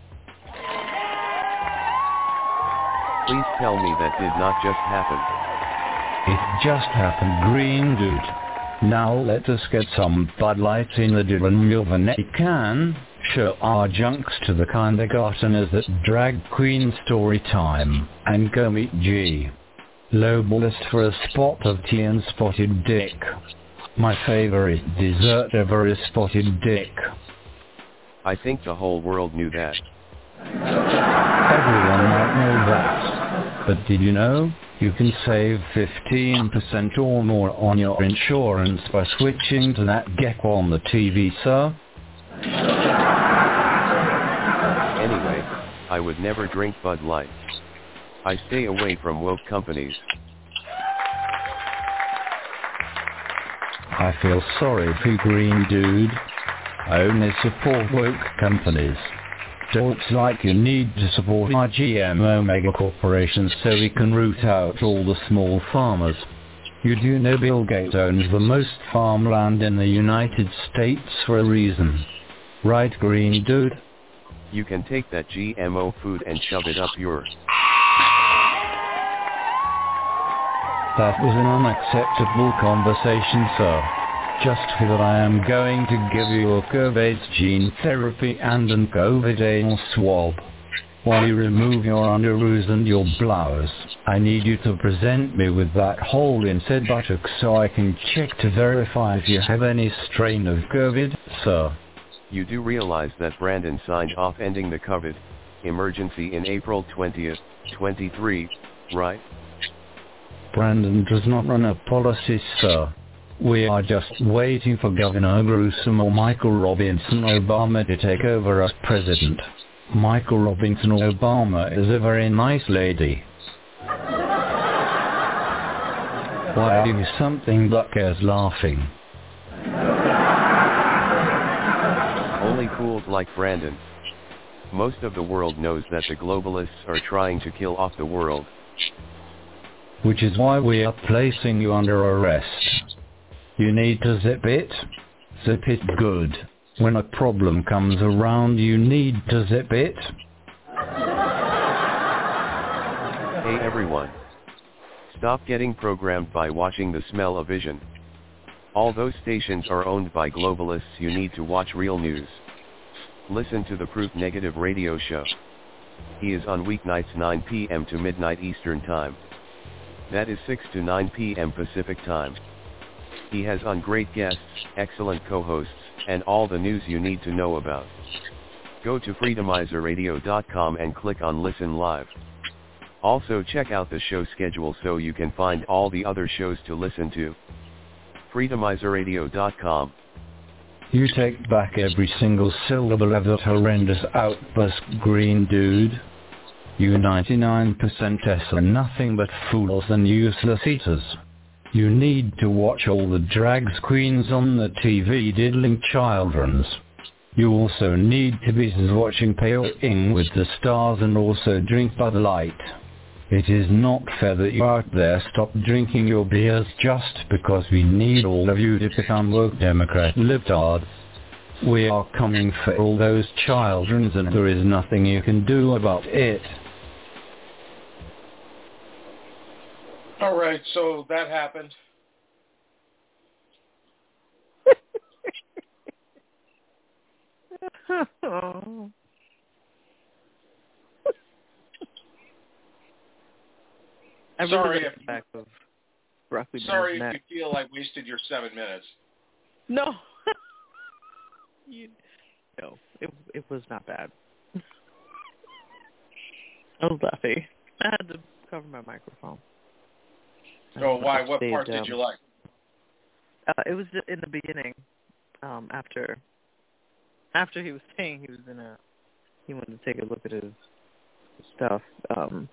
Please tell me that did not just happen. It just happened, Green Dude. Now let us get some Bud Light in the Dylan Mulvaney can. Show our junks to the kindergarteners at Drag Queen Story Time. And go meet G. Globalist for a spot of tea and spotted dick. My favorite dessert ever is spotted dick. I think the whole world knew that. Everyone might know that. But did you know? You can save fifteen percent or more on your insurance by switching to that gecko on the T V, sir. Anyway, I would never drink Bud Light. I stay away from woke companies. I feel sorry for you, Green Dude. I only support woke companies. Dolts like you need to support our G M O mega corporations so we can root out all the small farmers. You do know Bill Gates owns the most farmland in the United States for a reason. Right, Green Dude? You can take that G M O food and shove it up your... That was an unacceptable conversation, sir. Just for that I am going to give you a COVID gene therapy and an COVID anal swab. While you remove your underoos and your blouse, I need you to present me with that hole in said buttocks so I can check to verify if you have any strain of COVID, sir. You do realize that Brandon signed off ending the COVID emergency in April twentieth, twenty-three, right? Brandon does not run a policy, sir. We are just waiting for Governor Newsom or Michael Robinson Obama to take over as president. Michael Robinson Obama is a very nice lady. Why are you something Buckers laughing? Only fools like Brandon. Most of the world knows that the globalists are trying to kill off the world. Which is why we are placing you under arrest. You need to zip it. Zip it good. When a problem comes around, you need to zip it. Hey everyone. Stop getting programmed by watching the Smell-O-Vision. All those stations are owned by globalists. You need to watch real news. Listen to the Proof Negative radio show. He is on weeknights nine p.m. to midnight Eastern Time. That is six to nine p.m. Pacific Time. He has on great guests, excellent co-hosts, and all the news you need to know about. Go to freedomizer radio dot com and click on Listen Live. Also check out the show schedule so you can find all the other shows to listen to. freedomizer radio dot com. You take back every single syllable of that horrendous outburst, green dude. You ninety-nine percent S are nothing but fools and useless eaters. You need to watch all the drag queens on the T V diddling childrens. You also need to be watching Pale Ing with the stars and also drink Bud Light. It is not fair that you out there stop drinking your beers just because we need all of you to become woke Democrat libtards. We are coming for all those children and there is nothing you can do about it. All right, so that happened. Oh. I really sorry like if the back of broccoli sorry if neck. you feel I wasted your seven minutes. No. you, no, it it was not bad. I was laughing. I had to cover my microphone. Oh, why? What stayed, part did um, you like? Uh, it was in the beginning, um, after after he was saying he was gonna he wanted to take a look at his stuff. Um,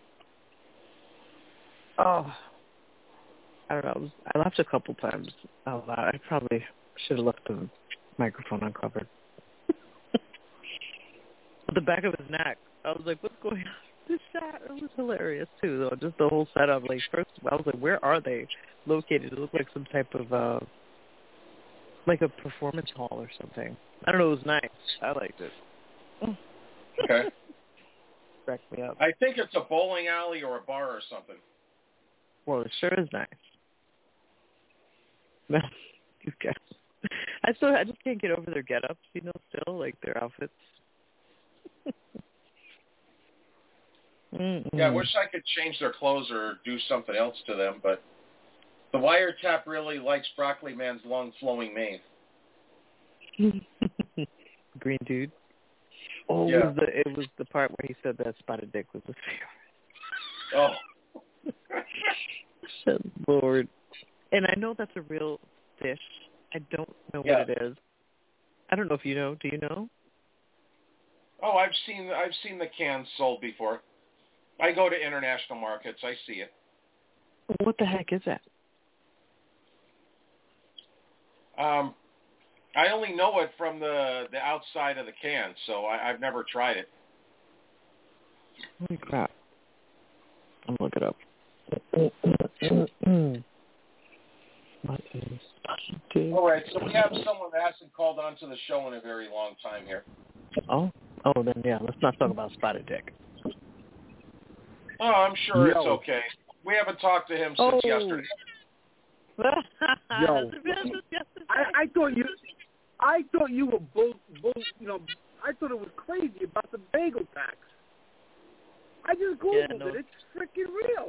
oh, I don't know. I, was, I laughed a couple times out loud. I probably should have left the microphone uncovered. But the back of his neck, I was like, "What's going on?" This shot, it was hilarious too, though. Just the whole setup. Like first, I was like, "Where are they located?" It looked like some type of uh, like a performance hall or something. I don't know. It was nice. I liked it. Okay. Cracked me up. I think it's a bowling alley or a bar or something. Well, it sure is nice. No, you guys. I still, I just can't get over their get-ups. You know, still like their outfits. Yeah, I wish I could change their clothes or do something else to them, but the wiretap really likes Broccoli Man's long flowing mane. Green dude. Oh, Yeah. it was the it was the part where he said that Spotted Dick was his favorite. Oh. Lord. And I know that's a real dish. I don't know Yeah. what it is. I don't know if you know. Do you know? Oh, I've seen I've seen the cans sold before. I go to international markets. I see it. What the heck is that? Um, I only know it from the, the outside of the can, so I, I've never tried it. Holy crap. I'm going to look it up. What is All right, so we have someone that hasn't called onto the show in a very long time here. Oh? Oh, then yeah, let's not talk about Spotted Dick. Oh, I'm sure Yo. it's okay. We haven't talked to him since Oh. yesterday. Yo, I, I thought you, I thought you were both, both, you know, I thought it was crazy about the bagel tax. I just googled Yeah, no. it. It's freaking real.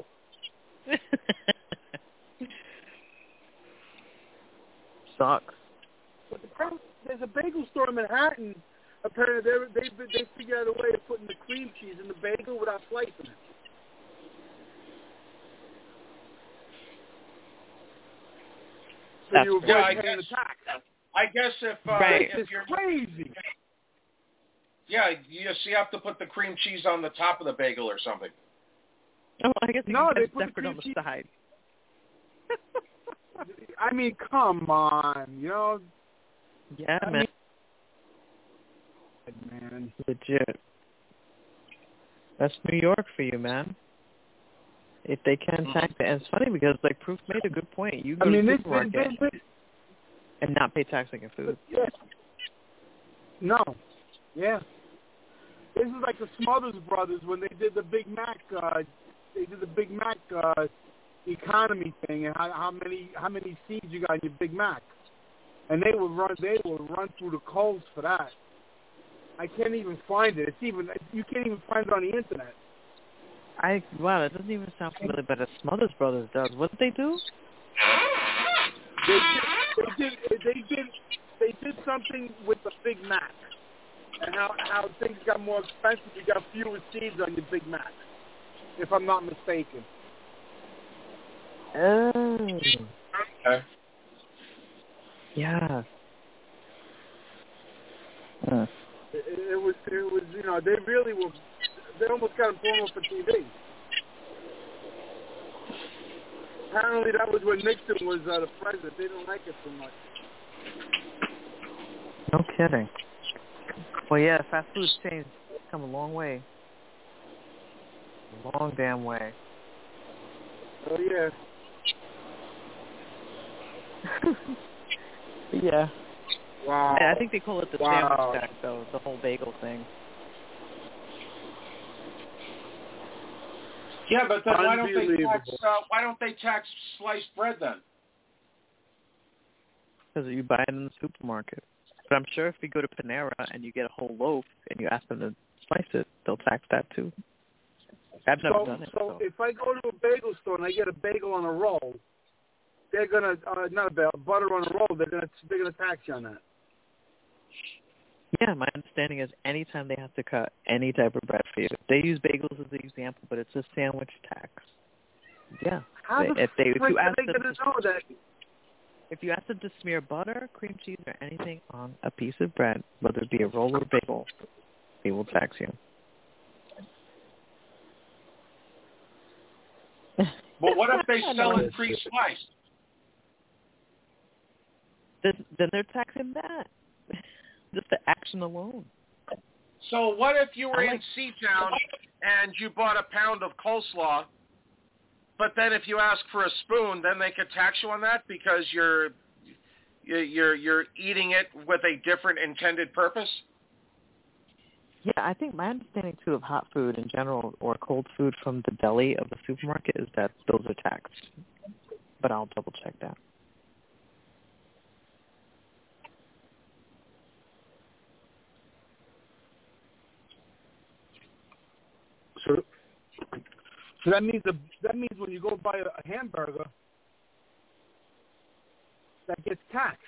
Sucks. But the problem, there's a bagel store in Manhattan. Apparently, they they they figured out a way of putting the cream cheese in the bagel without slicing it. So That's you avoid Yeah, I paying guess, the tax. I guess if, uh, Right. if It's you're... crazy. Yeah, you just you have to put the cream cheese on the top of the bagel or something. Oh, I guess No, you they guys put the separate cream on the cheese- side. I mean, come on, you know. Yeah, I man. mean, man. Legit. That's New York for you, man. If they can't tax it. And it's funny because, like, Proof made a good point. You go I mean, to they, the supermarket. they, they, And not pay tax on your food. Yeah. No. Yeah. This is like the Smothers Brothers when they did the Big Mac. Uh, they did the Big Mac uh, economy thing and how, how many how many seeds you got in your Big Mac, and they would run they would run through the coals for that. I can't even find it. It's even you can't even find it on the internet. I wow, that doesn't even sound familiar. But the Smothers Brothers does. What did they do? They did, they did they did they did something with the Big Mac and how how things got more expensive. You got fewer seeds on your Big Mac, if I'm not mistaken. Oh. Okay. Yeah. Huh. It, it was it was you know they really were they almost got him thrown off for T V. Apparently that was when Nixon was uh, the president. They didn't like it so much. No kidding. Well, yeah, fast food's changed. It's come a long way. A long damn way. Oh, yeah. Yeah. Wow. And I think they call it the wow. sandwich stack, though, the whole bagel thing. Yeah, but then why don't they tax? Uh, why don't they tax sliced bread then? Because you buy it in the supermarket. But I'm sure if you go to Panera and you get a whole loaf and you ask them to slice it, they'll tax that too. I've never so, done it. So, so if I go to a bagel store and I get a bagel on a roll, they're gonna uh, not a bagel, butter on a roll. They're gonna they're gonna tax you on that. Yeah, my understanding is anytime they have to cut any type of bread for you, they use bagels as the example, but it's a sandwich tax. Yeah. How they, the if they if frick you are ask they them gonna to, know that? if you ask them to smear butter, cream cheese, or anything on a piece of bread, whether it be a roll or a bagel, they will tax you. But what if they sell it pre-sliced? Then, then they're taxing that. Just the action alone. So what if you were I in like- Seatown and you bought a pound of coleslaw, but then if you ask for a spoon, then they could tax you on that because you're you're you're eating it with a different intended purpose? Yeah, I think my understanding, too, of hot food in general or cold food from the deli of the supermarket is that those are taxed. But I'll double-check that. So, so that means the, that means when you go buy a, a hamburger, that gets taxed.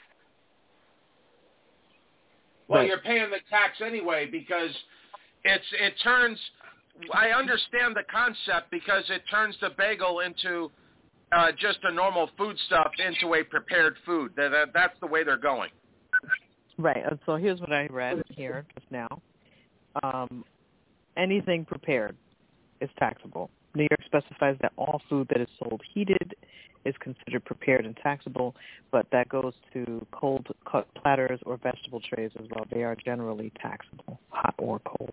Well, you're paying the tax anyway because it's it turns. I understand the concept because it turns the bagel into uh, just a normal foodstuff into a prepared food. That, that that's the way they're going. Right. And so here's what I read here just now. Um, anything prepared is taxable. New York specifies that all food that is sold heated is considered prepared and taxable, but that goes to cold cut platters or vegetable trays as well. They are generally taxable, hot or cold.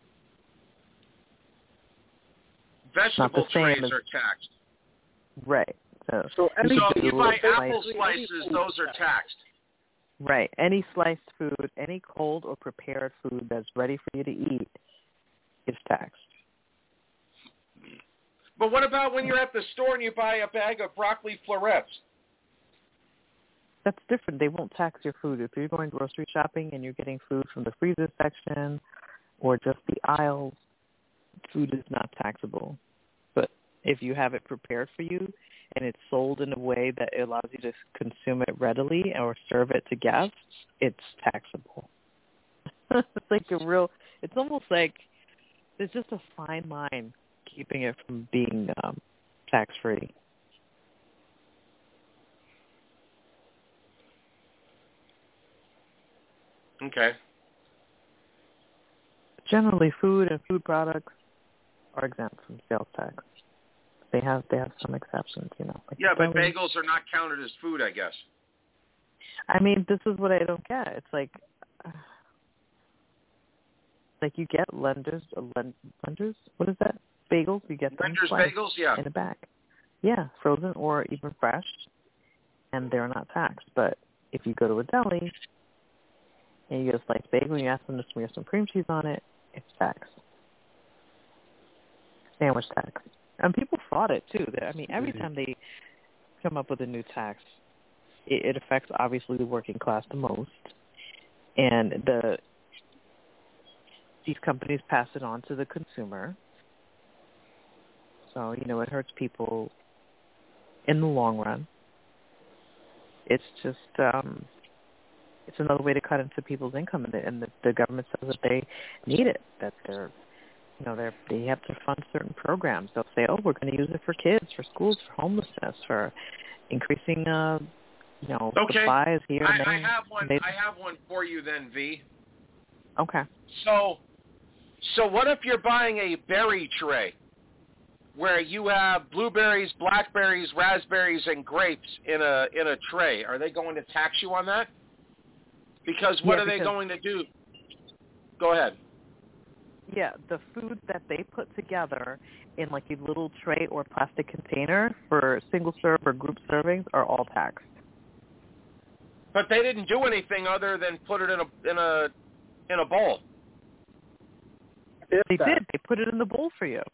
Vegetable trays as, are taxed. Right. So, so, so if you buy apple slices, those are taxed. Right. Any sliced food, any cold or prepared food that's ready for you to eat is taxed. But what about when you're at the store and you buy a bag of broccoli florets? That's different. They won't tax your food. If you're going grocery shopping and you're getting food from the freezer section or just the aisles, food is not taxable. But if you have it prepared for you and it's sold in a way that allows you to consume it readily or serve it to guests, it's taxable. It's like a real, it's almost like there's just a fine line keeping it from being um, tax-free. Okay. Generally, food and food products are exempt from sales tax. They have they have some exceptions, you know. Like Yeah, but deli. bagels are not counted as food, I guess. I mean, this is what I don't get. It's like, uh, like you get lenders, uh, lend, lenders. What is that? Bagels. You get them Lender's sliced bagels, yeah, in a bag. Yeah, frozen or even fresh, and they're not taxed. But if you go to a deli and you get a sliced bagel and you ask them to smear some cream cheese on it, it's taxed. Sandwich tax. And people fought it, too. I mean, every time they come up with a new tax, it, it affects, obviously, the working class the most. And the these companies pass it on to the consumer. So, you know, it hurts people in the long run. It's just, um, it's another way to cut into people's income, and the, and the, the government says that they need it, that they're, you know, they're, they have to fund certain programs. They'll say, oh, we're going to use it for kids, for schools, for homelessness, for increasing, uh, you know, okay. supplies here I, and there. I have one. They, I have one for you then, V. Okay. So, so what if you're buying a berry tray, where you have blueberries, blackberries, raspberries, and grapes in a in a tray? Are they going to tax you on that? Because what yeah, are they because, going to do? Go ahead. Yeah, the food that they put together in like a little tray or plastic container for single serve or group servings are all taxed. But they didn't do anything other than put it in a in a in a bowl. They did. They put it in the bowl for you.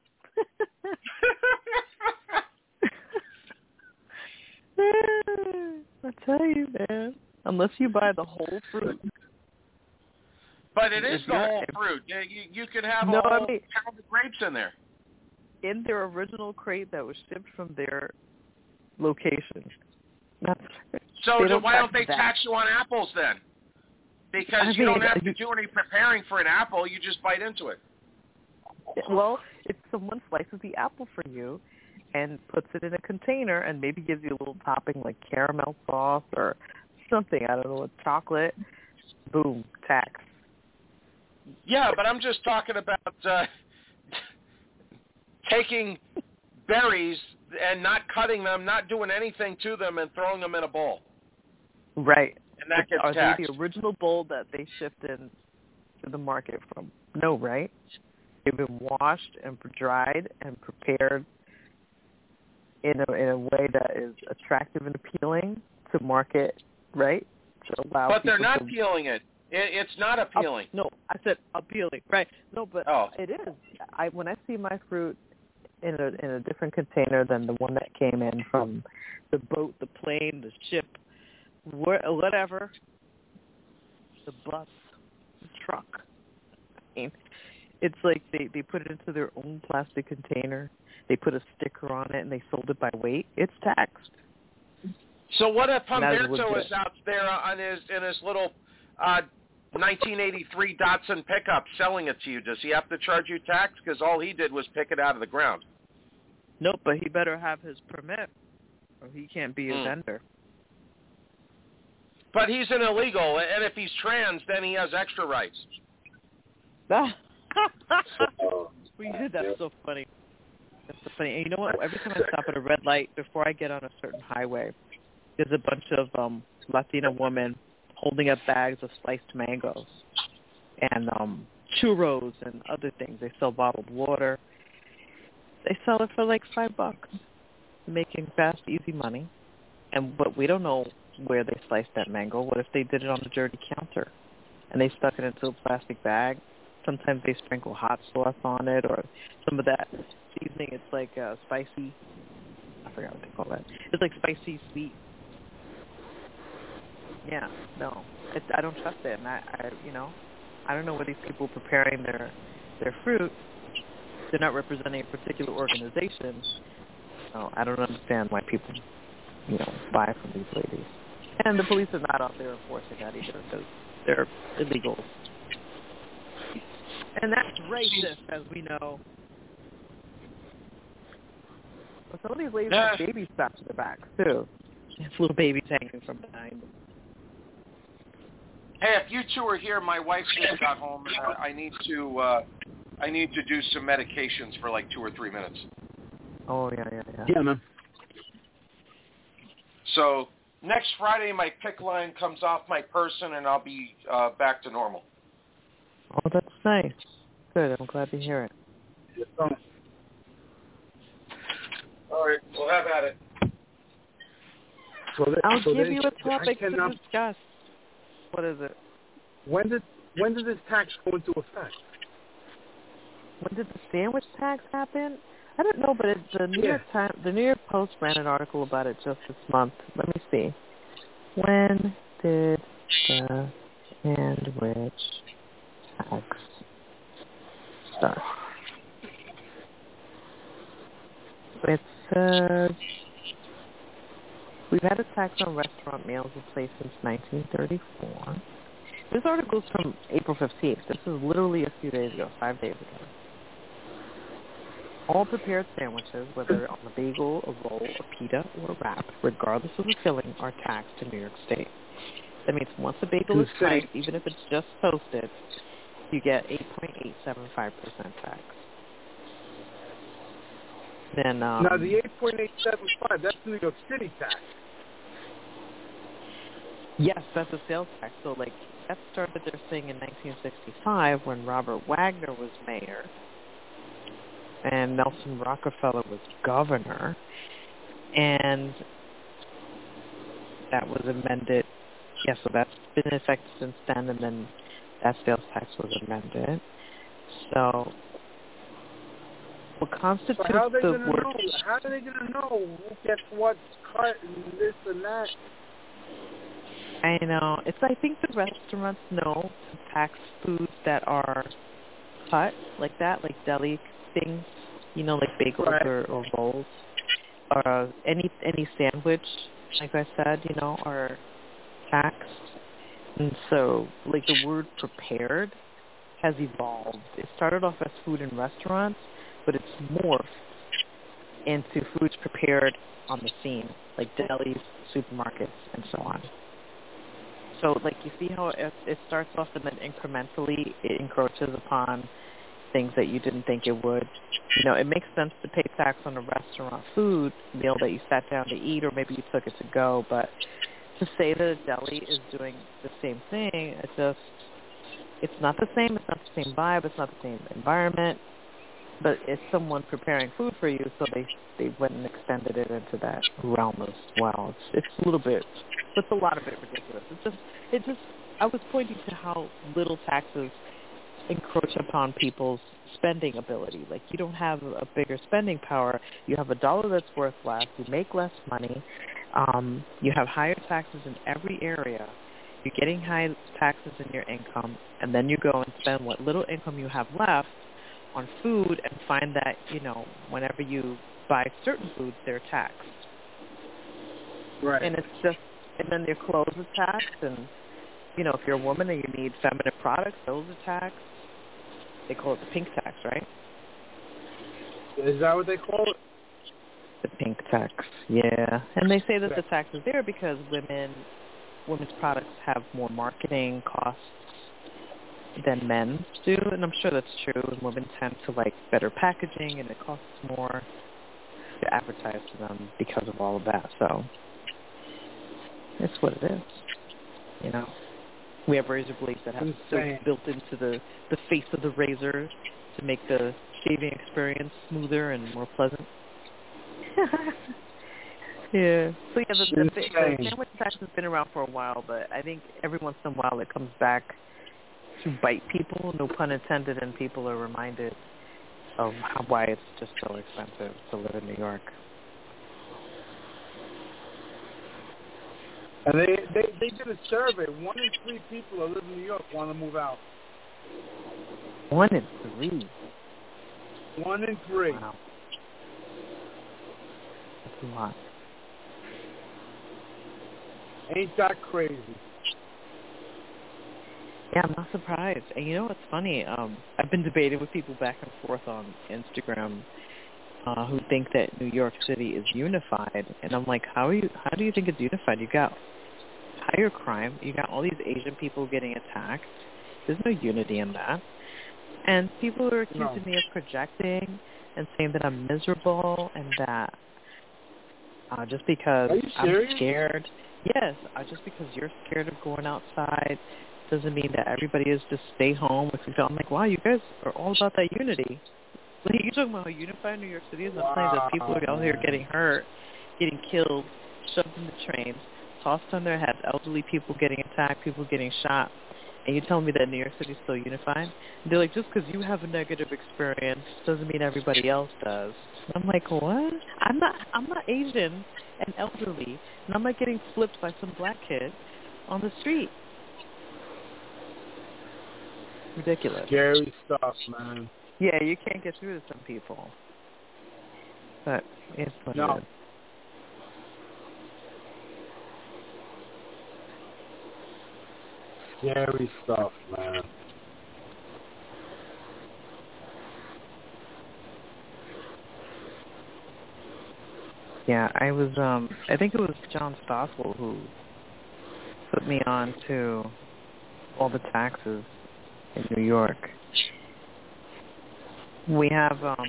I tell you, man. Unless you buy the whole fruit. But it is If the you're- whole fruit. You, you, you could have No, a whole I mean- pound of grapes in there. In their original crate that was shipped from their location. That's, So they then don't why don't they tax that. tax you on apples then? Because I you don't mean, have to you- do any preparing for an apple. You just bite into it. Well, if someone slices the apple for you and puts it in a container and maybe gives you a little topping like caramel sauce or something, I don't know, what, chocolate, boom, tax. Yeah, but I'm just talking about uh, taking berries and not cutting them, not doing anything to them, and throwing them in a bowl. Right. And that gets Are taxed. they the original bowl that they shipped in to the market from? No, right? They've been washed and dried and prepared in a in a way that is attractive and appealing to market, right? To allow But they're people not to, peeling it. it. It's not appealing. Uh, no, I said appealing, right? No, but oh. it is. I when I see my fruit in a in a different container than the one that came in from the boat, the plane, the ship, where, whatever, the bus, the truck. I mean, it's like they, they put it into their own plastic container. They put a sticker on it, and they sold it by weight. It's taxed. So what if And that is Humberto legit. is out there on his in his little uh, nineteen eighty-three Datsun pickup selling it to you? Does he have to charge you tax? Because all he did was pick it out of the ground. Nope, but he better have his permit, or he can't be a Mm. vendor. But he's an illegal, and if he's trans, then he has extra rights. We did. That's so funny. That's so funny. And you know what? Every time I stop at a red light, before I get on a certain highway, there's a bunch of um, Latina women holding up bags of sliced mangoes and um, churros and other things. They sell bottled water. They sell it for like five bucks, making fast, easy money. And but we don't know where they sliced that mango. What if they did it on the dirty counter and they stuck it into a plastic bag? Sometimes they sprinkle hot sauce on it or some of that seasoning. It's like uh, spicy. I forgot what they call that. It's like spicy sweet. Yeah, no, it, I don't trust it. And I, I, you know, I don't know where these people preparing their their fruit. They're not representing a particular organization. So I don't understand why people, you know, buy from these ladies. And the police are not out there enforcing that either because they're illegals. And that's racist, as we know. But some of these ladies Yeah. have baby straps to their backs, too. It's little babies hanging from behind. Hey, if you two are here, my wife just got home. And, uh, I need to uh, I need to do some medications for like two or three minutes. Oh, yeah, yeah, yeah. Yeah, man. So next Friday, my PICC line comes off my person, and I'll be uh, back to normal. Oh, that's nice. Good. I'm glad to hear it. Yes, sir. All right, we'll have at it. So that, I'll so give they, you a topic to cannot, discuss. What is it? When did when did this tax go into effect? When did the sandwich tax happen? I don't know, but it, the New Yeah. York Times, the New York Post ran an article about it just this month. Let me see. When did the sandwich tax start? It says we've had a tax on restaurant meals in place since nineteen thirty-four. This article is from April fifteenth. This is literally a few days ago, five days ago. All prepared sandwiches, whether on a bagel, a roll, a pita, or a wrap, regardless of the filling, are taxed in New York State. That means once a bagel is sliced, even if it's just toasted, you get eight point eight seven five percent tax. Then um, now the eight point eight seven five, that's New York City tax. Yes, that's a sales tax. So like that started, they're saying, in nineteen sixty-five when Robert Wagner was mayor and Nelson Rockefeller was governor, and that was amended. Yeah, so that's been in effect since then, and then that sales tax was amended. So what constitutes so how are they the gonna word? know? How are they going to know who gets what cut and this and that? I know. It's. I think the restaurants know to tax foods that are cut like that, like deli things, you know, like bagels right. or, or rolls, or uh, any any sandwich, like I said, you know, are taxed. And so, like the word prepared has evolved. It started off as food in restaurants, but it's morphed into foods prepared on the scene, like delis, supermarkets, and so on. So, like, you see how it, it starts off and then incrementally it encroaches upon things that you didn't think it would. You know, it makes sense to pay tax on a restaurant food meal that you sat down to eat, or maybe you took it to go, but to say that a deli is doing the same thing, it just, it's not the same, it's not the same vibe, it's not the same environment, but it's someone preparing food for you, so they they went and extended it into that realm as well. It's it's a little bit, it's a lot of it ridiculous. It's just, it just, I was pointing to how little taxes encroach upon people's spending ability. Like, you don't have a bigger spending power. You have a dollar that's worth less. You make less money. Um, you have higher taxes in every area. You're getting high taxes in your income, and then you go and spend what little income you have left on food and find that, you know, whenever you buy certain foods, they're taxed. Right. And it's just, and then your clothes are taxed, and, you know, if you're a woman and you need feminine products, those are taxed. They call it the pink tax, right? Is that what they call it? The pink tax, yeah. And they say that the tax is there because women, women's products have more marketing costs than men's do, and I'm sure that's true. And women tend to like better packaging, and it costs more to advertise to them because of all of that. So it's what it is, you know. We have razor blades that have silk built into the, the face of the razor to make the shaving experience smoother and more pleasant. Yeah. So yeah, the, the, the sandwich tax has been around for a while, but I think every once in a while it comes back to bite people, no pun intended, and people are reminded of how, why it's just so expensive to live in New York. And they, they, they did a survey. One in three people who live in New York want to move out. One in three? One in three. Wow. That's a lot. Ain't that crazy? Yeah, I'm not surprised. And you know what's funny? Um, I've been debating with people back and forth on Instagram uh, who think that New York City is unified, and I'm like, how are you? How do you think it's unified? You got higher crime. You got all these Asian people getting attacked. There's no unity in that. And people are accusing no. me of projecting and saying that I'm miserable and that uh, just because I'm scared. Yes, uh, just because you're scared of going outside doesn't mean that everybody is just stay home. If you feel, I'm like, wow, you guys are all about that unity. Like, you're talking about how unified New York City is. I'm wow. saying that people are out here getting hurt, getting killed, shoved into trains, tossed on their heads, elderly people getting attacked, people getting shot. And you tell me that New York City is still unified? And they're like, just because you have a negative experience doesn't mean everybody else does. And I'm like, what? I'm not. I'm not Asian and elderly, and I'm not getting flipped by some black kid on the street. Ridiculous. Scary stuff, man. Yeah, you can't get through to some people. But it's what no. it is. Scary stuff, man. Yeah, I was, um, I think it was John Stossel who put me on to all the taxes in New York. We have, um,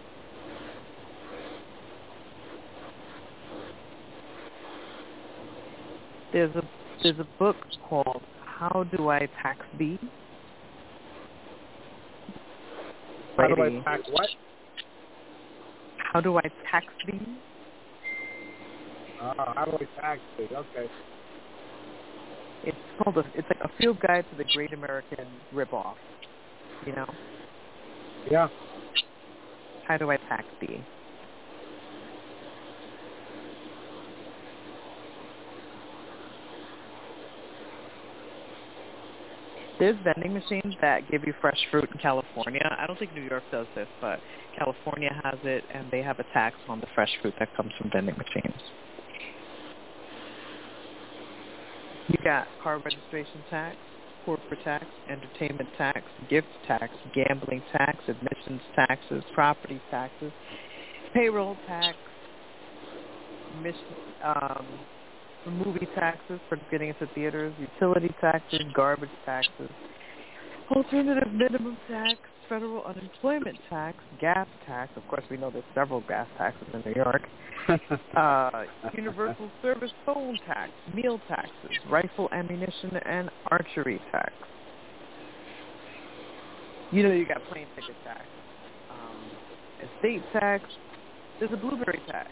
there's a, there's a book called How Do I Tax Thee? How do I tax what? How do I tax thee? Uh, how do I tax thee? Okay. It's called a, it's like a field guide to the Great American Ripoff. You know? Yeah. How do I tax thee? There's vending machines that give you fresh fruit in California. I don't think New York does this, but California has it, and they have a tax on the fresh fruit that comes from vending machines. You got car registration tax, corporate tax, entertainment tax, gift tax, gambling tax, admissions taxes, property taxes, payroll tax, mission, um, movie taxes for getting into theaters, utility taxes, garbage taxes, alternative minimum tax, federal unemployment tax, gas tax. Of course, we know there's several gas taxes in New York. uh, universal service phone tax, meal taxes, rifle ammunition, and archery tax. You know you got plane ticket tax, um, estate tax. There's a blueberry tax.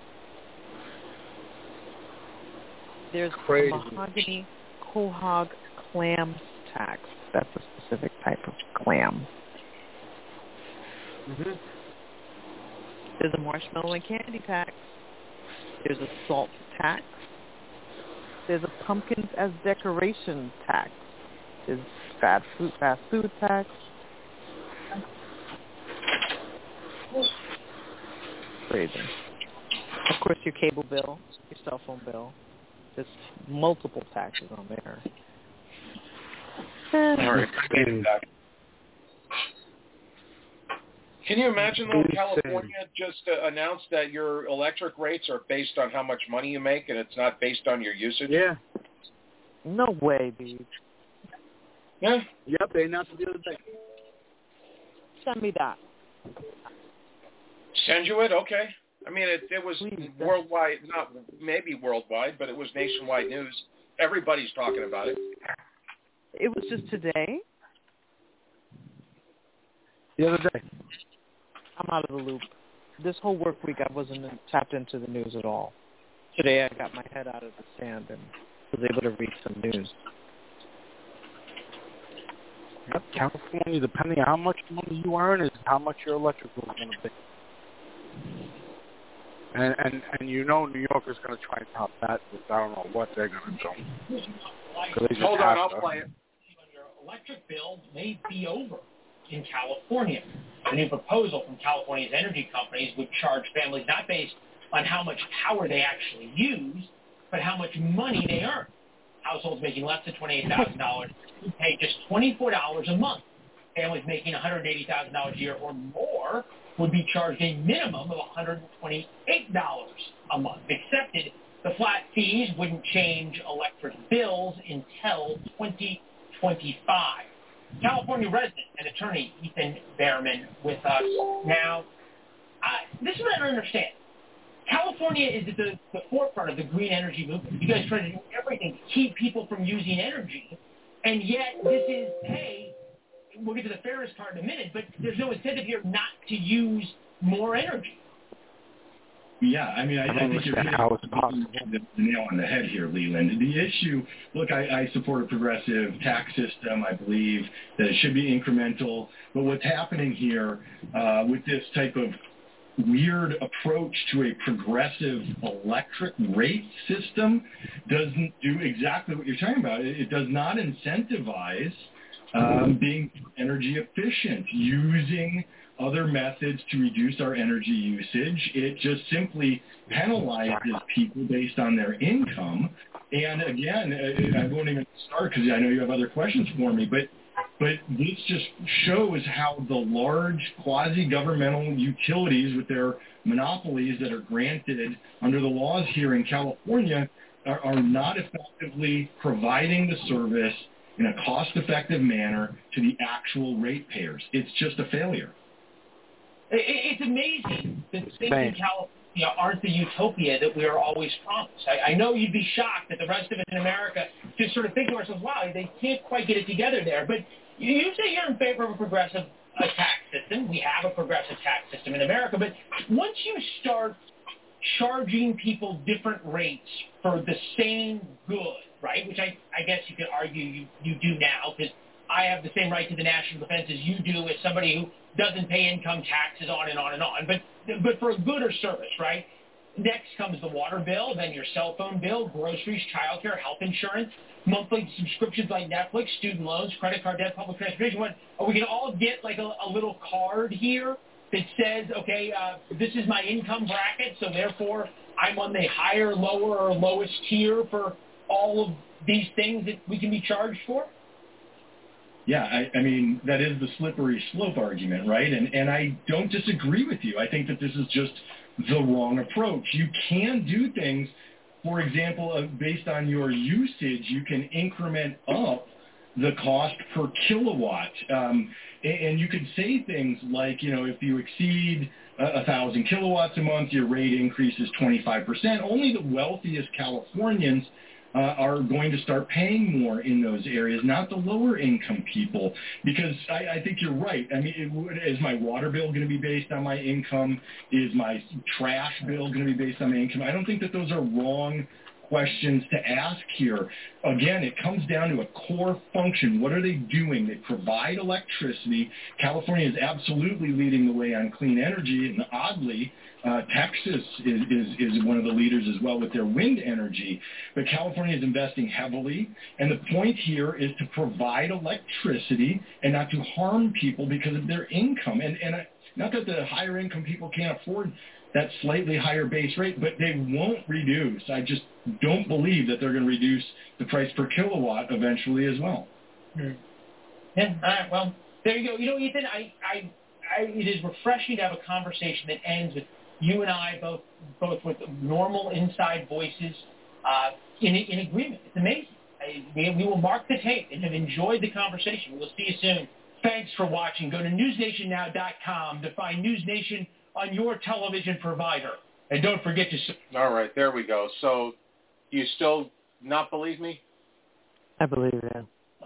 There's Crazy. a mahogany quahog clam tax. That's a specific type of clam. Mm-hmm. There's a marshmallow and candy tax. There's a salt tax. There's a pumpkins as decoration tax. There's fast food, fast food tax. Crazy. Of course, your cable bill, your cell phone bill. There's multiple taxes on there. All right. Can you imagine, though, California just uh, announced that your electric rates are based on how much money you make and it's not based on your usage? Yeah. No way, dude. Yeah. Yep, they announced it the other day. Send me that. Send you it? Okay. I mean, it, it was Please, worldwide, not maybe worldwide, but it was nationwide news. Everybody's talking about it. It was just today? The other day. I'm out of the loop. This whole work week, I wasn't tapped into the news at all. Today, I got my head out of the sand and was able to read some news. Yep, California, depending on how much money you earn, is how much your electric bill is going to be. And, and and you know New York is going to try and top that, but I don't know what they're going to do. Hold on, I'll play it. Your electric bill may be over in California. The new proposal from California's energy companies would charge families not based on how much power they actually use, but how much money they earn. Households making less than twenty-eight thousand dollars would pay just twenty-four dollars a month. Families making one hundred eighty thousand dollars a year or more would be charged a minimum of one hundred twenty-eight dollars a month. Accepted, the flat fees wouldn't change electric bills until twenty twenty-five. California resident and attorney Ethan Behrman with us now. Uh, this is what I don't understand. California is at the, the forefront of the green energy movement. You guys try to do everything to keep people from using energy, and yet this is, hey, we'll get to the fairness part in a minute, but there's no incentive here not to use more energy. Yeah, I mean, I, I I don't think you're understand hitting how it's possible. the nail on the head here, Leland. The issue, look, I, I support a progressive tax system. I believe that it should be incremental. But what's happening here uh, with this type of weird approach to a progressive electric rate system doesn't do exactly what you're talking about. It, it does not incentivize um, being energy efficient, using other methods to reduce our energy usage. It just simply penalizes people based on their income. And again, I won't even start because I know you have other questions for me, but but this just shows how the large quasi-governmental utilities with their monopolies that are granted under the laws here in California are, are not effectively providing the service in a cost-effective manner to the actual ratepayers. It's just a failure. It's amazing that things in California aren't the utopia that we are always promised. I, I know you'd be shocked that the rest of us in America just sort of think to ourselves, wow, they can't quite get it together there. But you, you say you're in favor of a progressive a tax system. We have a progressive tax system in America. But once you start charging people different rates for the same good, right, which I, I guess you could argue you, you do now because I have the same right to the national defense as you do as somebody who doesn't pay income taxes, on and on and on. But but for a good or service, right? Next comes the water bill, then your cell phone bill, groceries, childcare, health insurance, monthly subscriptions like Netflix, student loans, credit card debt, public transportation. What, are we going to all get like a, a little card here that says, okay, uh, this is my income bracket, so therefore I'm on the higher, lower, or lowest tier for all of these things that we can be charged for? Yeah, I, I mean, that is the slippery slope argument, right? And and I don't disagree with you. I think that this is just the wrong approach. You can do things, for example, uh, based on your usage, you can increment up the cost per kilowatt. Um, and, and you could say things like, you know, if you exceed a thousand kilowatts a month, your rate increases twenty-five percent. Only the wealthiest Californians Uh, are going to start paying more in those areas, not the lower income people, because I, I think you're right. I mean, it, is my water bill going to be based on my income? Is my trash bill going to be based on my income? I don't think that those are wrong questions to ask here. Again, it comes down to a core function. What are they doing? They provide electricity. California is absolutely leading the way on clean energy, and oddly, Uh, Texas is, is, is one of the leaders as well with their wind energy. But California is investing heavily, and the point here is to provide electricity and not to harm people because of their income. And, and I, not that the higher income people can't afford that slightly higher base rate, but they won't reduce. I just don't believe that they're going to reduce the price per kilowatt eventually as well. Hmm. Yeah, all right, well, there you go. You know, Ethan, I, I, I, it is refreshing to have a conversation that ends with you and I both both with normal inside voices uh, in in agreement. It's amazing. I, we, we will mark the tape and have enjoyed the conversation. We'll see you soon. Thanks for watching. Go to news nation now dot com to find News Nation on your television provider. And don't forget to... All right, there we go. So you still not believe me? I believe you.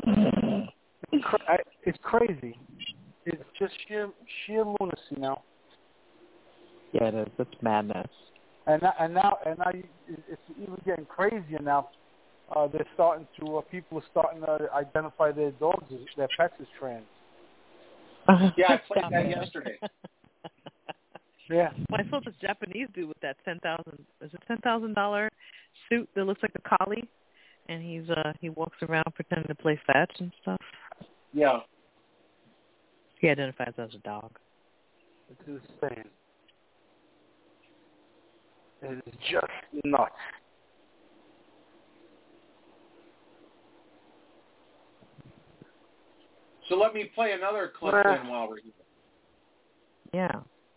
It's crazy. It's just sheer, sheer lunacy now. Yeah, it is. It's madness. And now, and now, and now, it's even getting crazier now. Uh, they're starting to. Uh, people are starting to identify their dogs, as, their pets as trans. Yeah, I played that yesterday. Yeah. Well, I saw this Japanese dude with that ten thousand. Is it ten thousand dollar suit that looks like a collie, and he's uh he walks around pretending to play fetch and stuff. Yeah. He identifies as a dog. It's insane. It is just nuts. So let me play another clip uh, then while we're here. Yeah.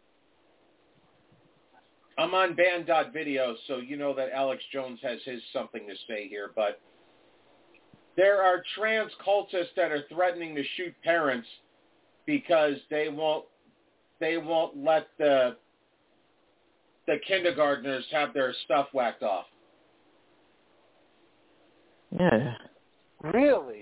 I'm on band dot video, so you know that Alex Jones has his something to say here, but there are trans cultists that are threatening to shoot parents because they won't they won't let the the kindergartners have their stuff whacked off. Yeah. Really?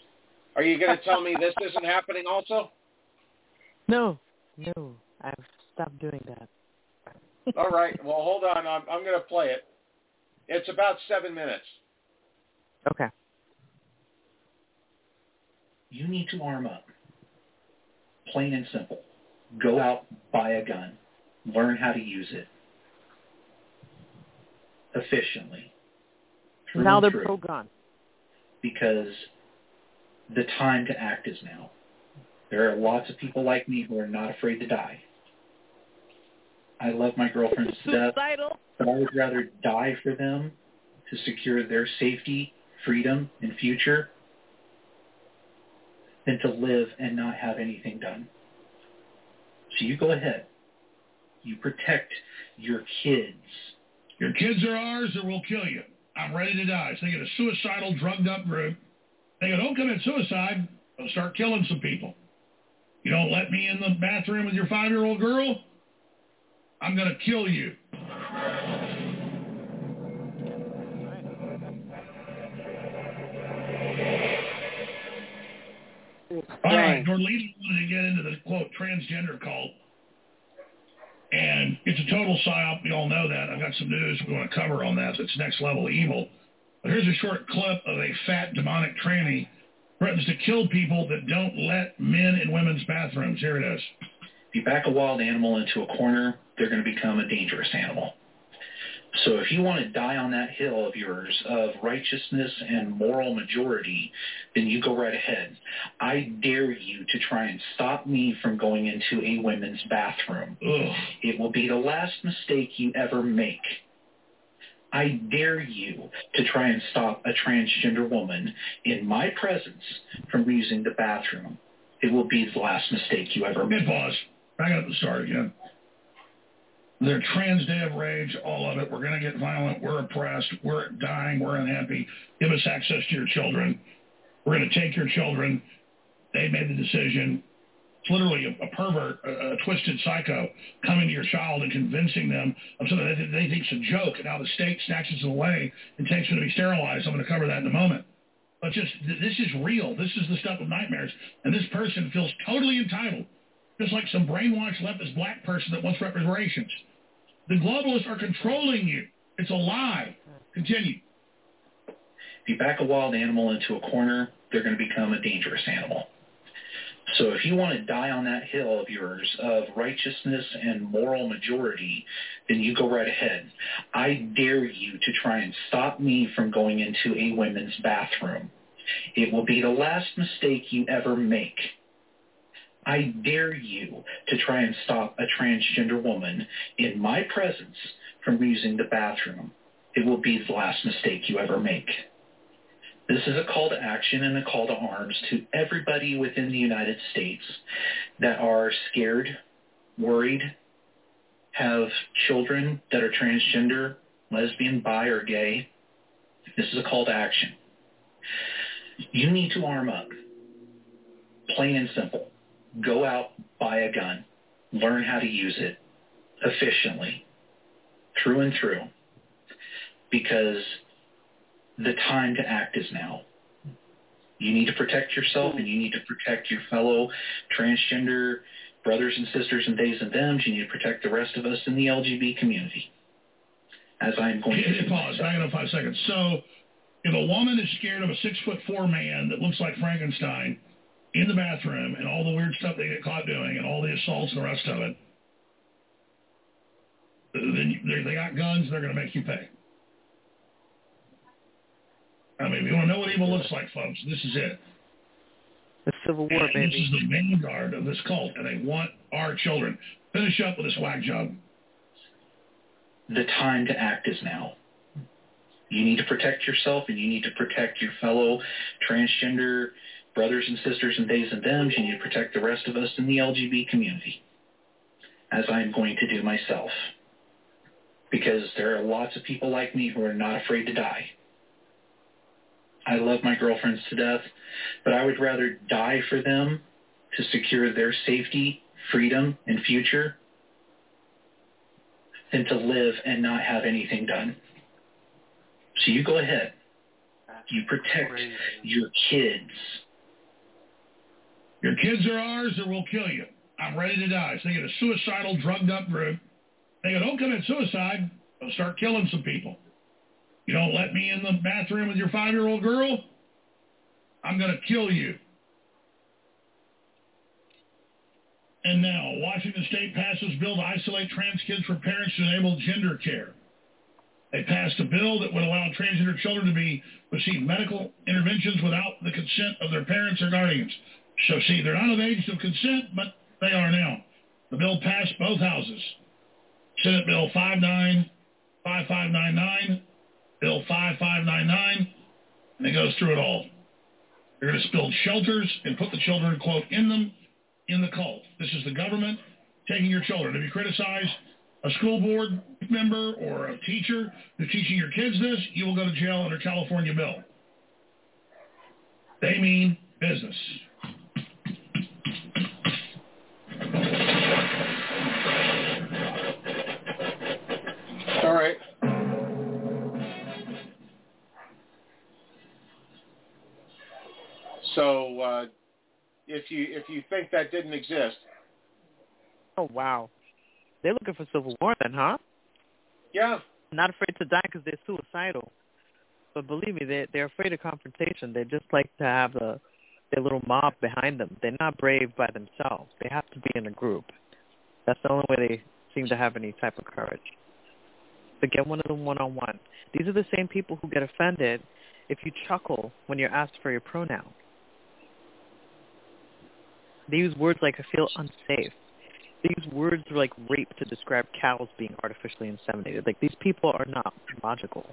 Are you going to tell me this isn't happening also? No, no. I've Stop doing that. All right. Well, hold on. I'm, I'm going to play it. It's about seven minutes. Okay. You need to arm up. Plain and simple. Go out, buy a gun. Learn how to use it. Efficiently. Through Now and they're through. pro-gun. Because the time to act is now. There are lots of people like me who are not afraid to die. I love my girlfriends to death, but I would rather die for them to secure their safety, freedom, and future than to live and not have anything done. So you go ahead. You protect your kids. Your kids are ours or we'll kill you. I'm ready to die. So they get a suicidal, drugged-up group. They go, don't commit suicide. They'll start killing some people. You don't let me in the bathroom with your five-year-old girl? I'm going to kill you. All right, Norlita wanted to get into the, quote, transgender cult. And it's a total psyop. We all know that. I've got some news we want to cover on that. It's next level evil. But here's a short clip of a fat demonic tranny threatens to kill people that don't let men in women's bathrooms. Here it is. If you back a wild animal into a corner, they're going to become a dangerous animal. So if you want to die on that hill of yours of righteousness and moral majority, then you go right ahead. I dare you to try and stop me from going into a women's bathroom. Ugh. It will be the last mistake you ever make. I dare you to try and stop a transgender woman in my presence from using the bathroom. It will be the last mistake you ever make. Hit pause. Back up the start again. They're trans day of rage, all of it. We're going to get violent. We're oppressed. We're dying. We're unhappy. Give us access to your children. We're going to take your children. They made the decision. It's literally a, a pervert, a, a twisted psycho coming to your child and convincing them of something that they think is a joke, and now the state snatches it away and takes them to be sterilized. I'm going to cover that in a moment. But just, th- this is real. This is the stuff of nightmares. And this person feels totally entitled, just like some brainwashed leftist black person that wants reparations. The globalists are controlling you. It's a lie. Continue. If you back a wild animal into a corner, they're going to become a dangerous animal. So if you want to die on that hill of yours of righteousness and moral majority, then you go right ahead. I dare you to try and stop me from going into a women's bathroom. It will be the last mistake you ever make. I dare you to try and stop a transgender woman in my presence from using the bathroom. It will be the last mistake you ever make. This is a call to action and a call to arms to everybody within the United States that are scared, worried, have children that are transgender, lesbian, bi, or gay. This is a call to action. You need to arm up. Plain and simple. Go out, buy a gun. Learn how to use it efficiently, through and through, because the time to act is now. You need to protect yourself, and you need to protect your fellow transgender brothers and sisters and theys and thems. You need to protect the rest of us in the L G B T community, as I'm going Hey, to hey, do pause. Back up five seconds. So if a woman is scared of a six-foot-four man that looks like Frankenstein in the bathroom and all the weird stuff they get caught doing and all the assaults and the rest of it, then they, they got guns, they're going to make you pay. I mean, if you want to know what evil looks like, folks, this is it. The Civil War, and baby. This is the vanguard of this cult, and they want our children. Finish up with this whack job. The time to act is now. You need to protect yourself, and you need to protect your fellow transgender brothers and sisters and theys and thems. You need to protect the rest of us in the L G B T community, as I'm going to do myself. Because there are lots of people like me who are not afraid to die. I love my girlfriends to death, but I would rather die for them to secure their safety, freedom, and future than to live and not have anything done. So you go ahead. You protect your kids. Your kids are ours or we'll kill you. I'm ready to die. So they get a suicidal, drugged-up group. They go, don't commit suicide. They'll start killing some people. You don't let me in the bathroom with your five-year-old girl, I'm going to kill you. And now, Washington State passes bill to isolate trans kids for parents to enable gender care. They passed a bill that would allow transgender children to be receive medical interventions without the consent of their parents or guardians. So, see, they're not of age to consent, but they are now. The bill passed both houses. Senate Bill five nine five five nine nine, Bill five five nine nine, and it goes through it all. They're going to build shelters and put the children, quote, in them, in the cult. This is the government taking your children. If you criticize a school board member or a teacher who's teaching your kids this, you will go to jail under California bill. They mean business. All right. So uh, if you if you think that didn't exist. Oh, wow. They're looking for civil war then, huh? Yeah. Not afraid to die because they're suicidal. But believe me, they're, they're afraid of confrontation. They just like to have a, their little mob behind them. They're not brave by themselves. They have to be in a group. That's the only way they seem to have any type of courage. But get one of them one-on-one. These are the same people who get offended if you chuckle when you're asked for your pronoun. They use words like, I feel unsafe. They use words like rape to describe cows being artificially inseminated. Like, these people are not logical.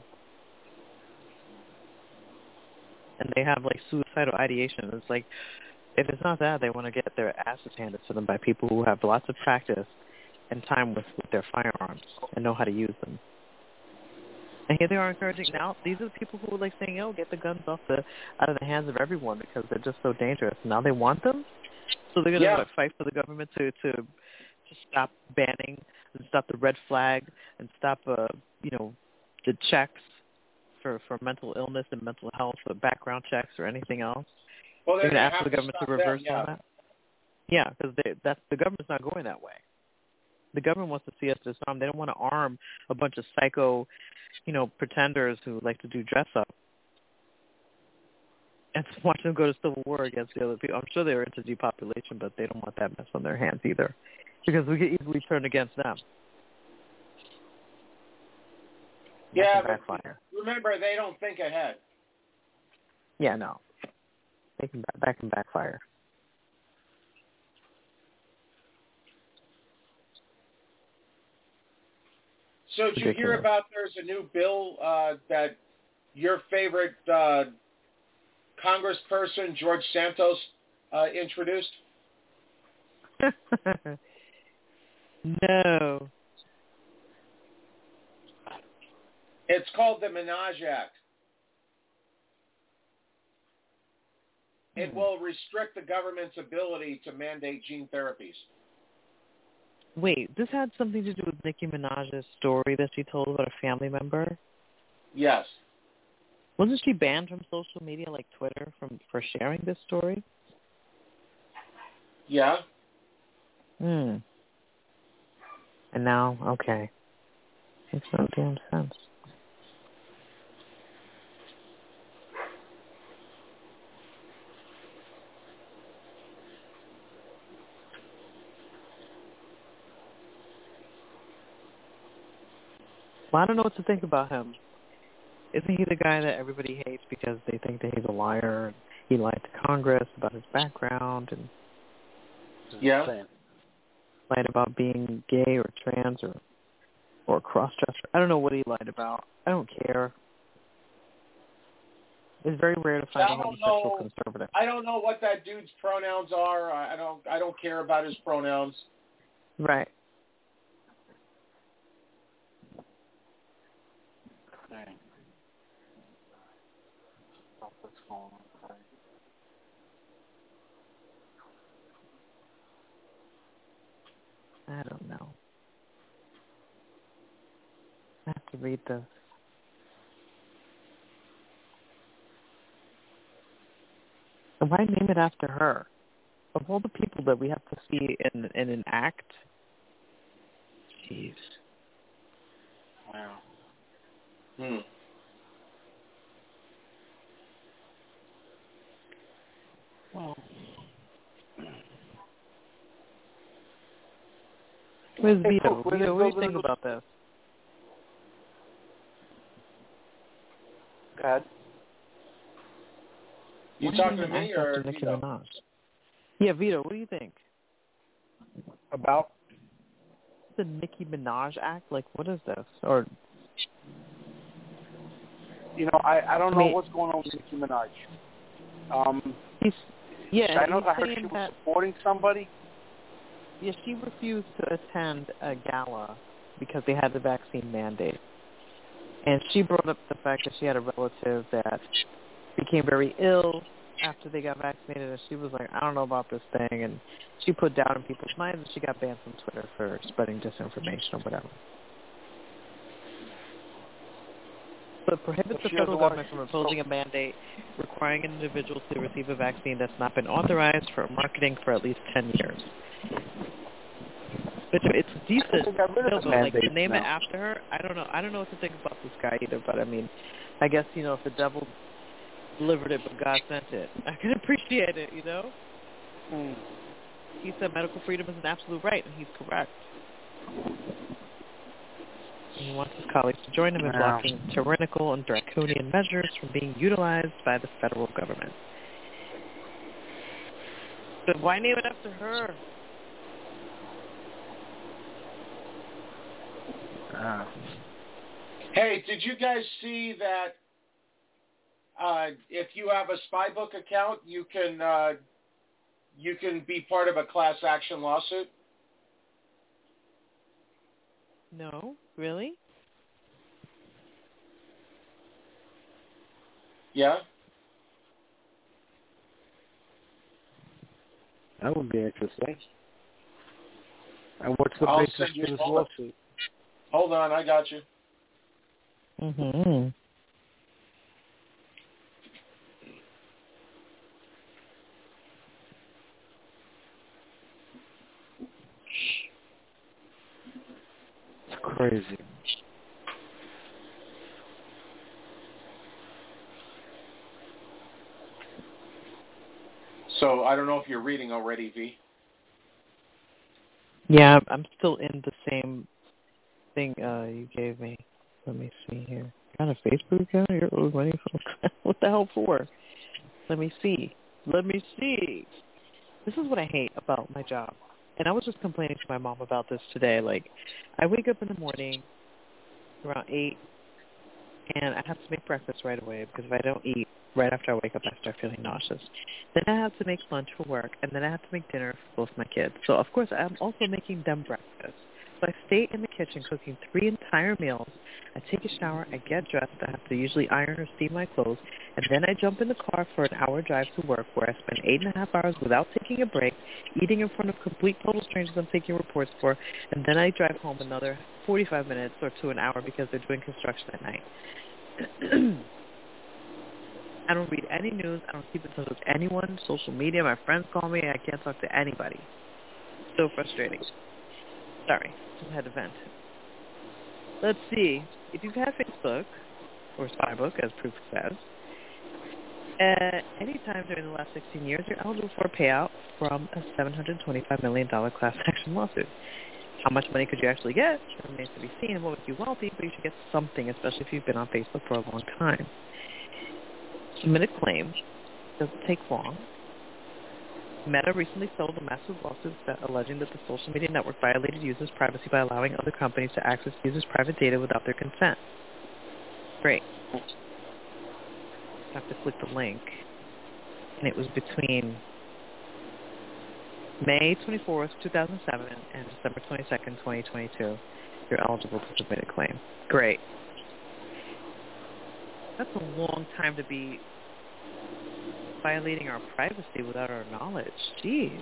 And they have, like, suicidal ideation. It's like, if it's not that, they want to get their asses handed to them by people who have lots of practice and time with, with their firearms and know how to use them. And here they are encouraging, now these are the people who are like saying, oh, get the guns off the out of the hands of everyone because they're just so dangerous. Now they want them? So they're going to yeah. fight for the government to, to, to stop banning and stop the red flag and stop, uh, you know, the checks for, for mental illness and mental health, for background checks or anything else. Well, they're going to have ask the to government to stop reverse them, yeah. all that? Yeah, because that's the government's not going that way. The government wants to see us disarm. They don't want to arm a bunch of psycho, you know, pretenders who like to do dress up and watch them go to civil war against the other people. I'm sure they're into depopulation, but they don't want that mess on their hands either, because we could easily turn against them. Yeah, but remember, they don't think ahead. Yeah, no. They can, that can backfire. So did you hear about there's a new bill uh, that your favorite uh, congressperson, George Santos, uh, introduced? No. It's called the Minaj Act. It will restrict the government's ability to mandate gene therapies. Wait, this had something to do with Nicki Minaj's story that she told about a family member? Yes. Wasn't she banned from social media like Twitter from for sharing this story? Yeah. Hmm. And now, okay. Makes no damn sense. Well, I don't know what to think about him. Isn't he the guy that everybody hates because they think that he's a liar and he lied to Congress about his background and yeah, lied about being gay or trans or or cross-dresser? I don't know what he lied about. I don't care. It's very rare to find a homosexual conservative. I don't know what that dude's pronouns are. I don't. I don't care about his pronouns. Right. I don't know. I have to read this. And why name it after her? of all the people that we have to see in in an act, jeez. Wow. Hmm. Wow. Where's Hey, Vito? Cook, where Vito, they what do you building think the- about this? Go ahead. You Why talking do to you me even act or after Nicki Vito? Minaj? Yeah, Vito, what do you think? About? The Nicki Minaj act? Like, what is this? Or You know, I, I don't I know mean- what's going on with Nicki Minaj. Um, he's yeah, I know he's I heard saying she was that, supporting somebody. yeah, she refused to attend a gala because they had the vaccine mandate. And she brought up the fact that she had a relative that became very ill after they got vaccinated, and she was like, I don't know about this thing, and she put doubt in people's minds, and she got banned from Twitter for spreading disinformation or whatever. So it prohibits So the she has federal a lot government of- from imposing a mandate requiring an individual to receive a vaccine that's not been authorized for marketing for at least ten years. But it's a decent They got rid of bill, the though. Like, to mandates name it now. after her, I don't know. I don't know what to think about this guy either, but I mean, I guess, you know, if the devil delivered it but God sent it, I can appreciate it, you know? Mm. He said medical freedom is an absolute right, and he's correct. And he wants his colleagues to join him in Wow. blocking tyrannical and draconian measures from being utilized by the federal government. But why name it after her? Ah. Hey, did you guys see that uh, if you have a Spybook account, you can uh, you can be part of a class action lawsuit? No, really? Yeah? That would be interesting. And what's the I'll basis send you for this all the- lawsuit? Hold on, I got you. Mm-hmm. It's crazy. So I don't know if you're reading already, V. Yeah, I'm- I'm still in the same thing uh, you gave me. Let me see here. Got a Facebook account? You're owed money for what the hell for? Let me see. Let me see. This is what I hate about my job. And I was just complaining to my mom about this today. Like, I wake up in the morning around eight, and I have to make breakfast right away because if I don't eat right after I wake up, I start feeling nauseous. Then I have to make lunch for work, and then I have to make dinner for both my kids. So, of course, I'm also making them breakfast. So I stay in the kitchen cooking three entire meals. I take a shower. I get dressed. I have to usually iron or steam my clothes. And then I jump in the car for an hour drive to work where I spend eight and a half hours without taking a break, eating in front of complete total strangers I'm taking reports for. And then I drive home another forty-five minutes or to an hour because they're doing construction at night. I don't read any news. I don't keep in touch with anyone. Social media, my friends call me. I can't talk to anybody. So frustrating. Sorry, just had to vent. Let's see. If you've had Facebook, or Spybook, as proof says, at any time during the last sixteen years, you're eligible for a payout from a seven hundred twenty-five million dollars class action lawsuit. How much money could you actually get? It remains to be seen and what would you wealthy, but you should get something, especially if you've been on Facebook for a long time. Submit a claim. Doesn't take long. Meta recently settled a massive lawsuit that alleging that the social media network violated users' privacy by allowing other companies to access users' private data without their consent. Great. I have to click the link. And it was between May twenty-fourth, two thousand seven and December twenty-second, twenty twenty-two. You're eligible to submit a claim. Great. That's a long time to be violating our privacy without our knowledge. Jeez.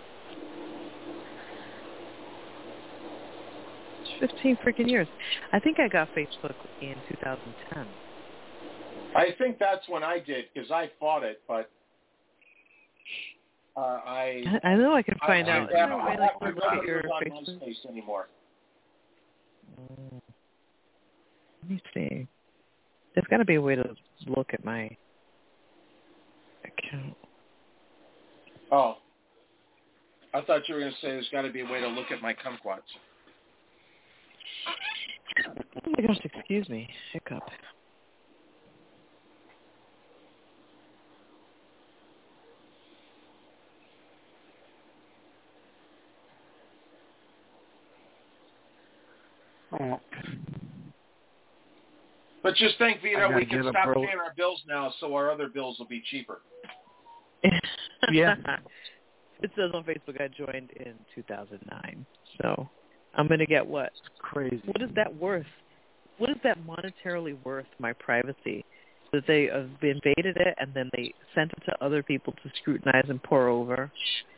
It's fifteen freaking years. I think I got Facebook in two thousand ten. I think that's when I did because I fought it, but Uh, I I, I know I can find I, out. I, No I, way, I like, have look no at your on Facebook. MySpace anymore. Let me see. There's got to be a way to look at my account. Oh. I thought you were going to say there's got to be a way to look at my kumquats. Oh my gosh, excuse me. Hiccup. Oh. But just think, Vito, we can stop early. paying our bills now, so our other bills will be cheaper. Yeah. It says on Facebook I joined in two thousand nine. So I'm going to get what? Crazy. What is that worth? What is that monetarily worth, my privacy? That they have invaded it and then they sent it to other people to scrutinize and pour over?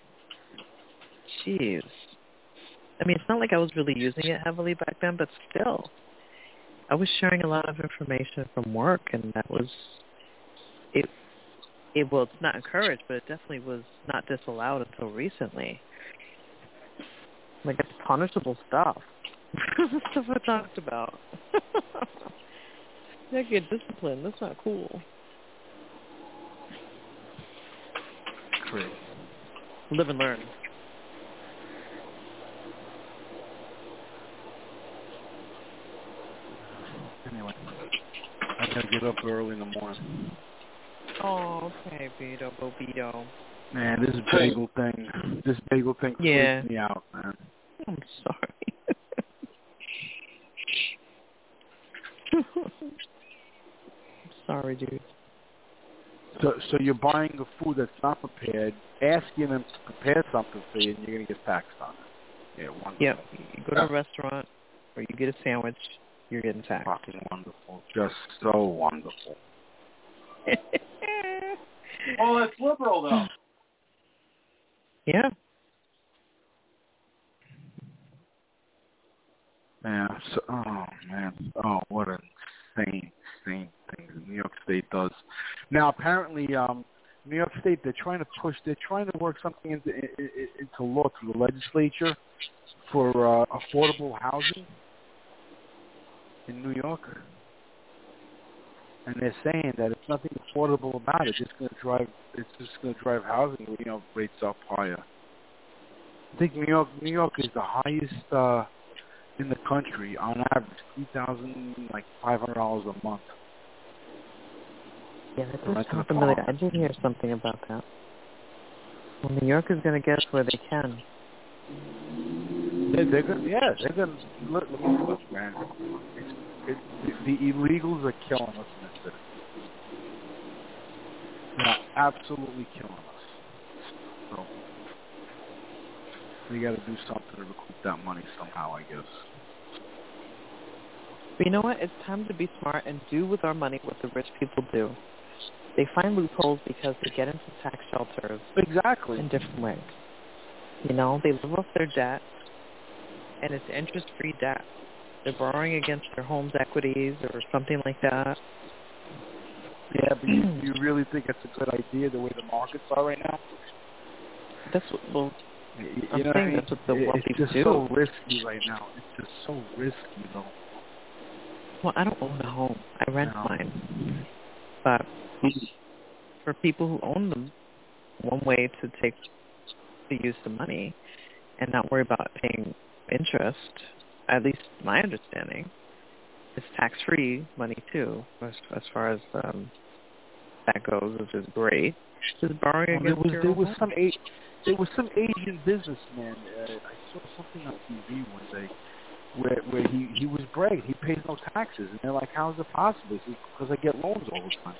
Jeez. I mean, it's not like I was really using it heavily back then, but still. I was sharing a lot of information from work, and that was, it, it well, it's not encouraged, but it definitely was not disallowed until recently. Like, it's punishable stuff. Stuff I talked about. They get disciplined. That's not cool. Crazy. Live and learn. Anyway, I gotta get up early in the morning. Oh, okay, Vito, Bobito. Man, this bagel thing, this bagel thing Yeah. freaks me out, man. I'm sorry. I'm sorry, dude. So, so you're buying a food that's not prepared, asking them to prepare something for you, and you're gonna get taxed on it. Yeah, wonderful. Yep. You go to a restaurant, or you get a sandwich, you're getting taxed. Fucking wonderful. Just so wonderful. Well, it's liberal, though. Yeah. Man, so, oh, man. Oh, what an insane, insane thing that New York State does. Now, apparently, um, New York State, they're trying to push, they're trying to work something into, into law through the legislature for uh, affordable housing in New York. And they're saying that it's nothing affordable about it. It's just going to drive, it's just going to drive housing, you know, rates up higher. I think New York, New York is the highest uh, in the country on average, three thousand like five hundred dollars a month. Yeah, that does sound familiar. I did hear something about that. Well, New York is going to get us where they can. They're, they're gonna, yeah, they're going to look, look, look, man. It's, it, the, the illegals are killing us in this city. They're absolutely killing us. So we got to do something to recoup that money somehow, I guess. But you know what? It's time to be smart and do with our money what the rich people do. They find loopholes because they get into tax shelters. Exactly. In different ways. You know, they live off their debt, and it's interest-free debt. They're borrowing against their home's equities or something like that. Yeah, but you, you really think it's a good idea the way the markets are right now? That's what, well, you I'm know saying I mean? that's what the what it's people just do. so risky right now. It's just so risky, though. Well, I don't own a home. I rent No. mine. But for people who own them, one way to take to use the money and not worry about paying interest, at least my understanding, is tax-free money too, as, as far as um, that goes, which is great. Just borrowing Well, there against was your there own was home. some a, there was some Asian businessman. Uh, I saw something on T V one day where where he he was bragging he pays no taxes, and they're like, how is it possible? He says, because I get loans all the time.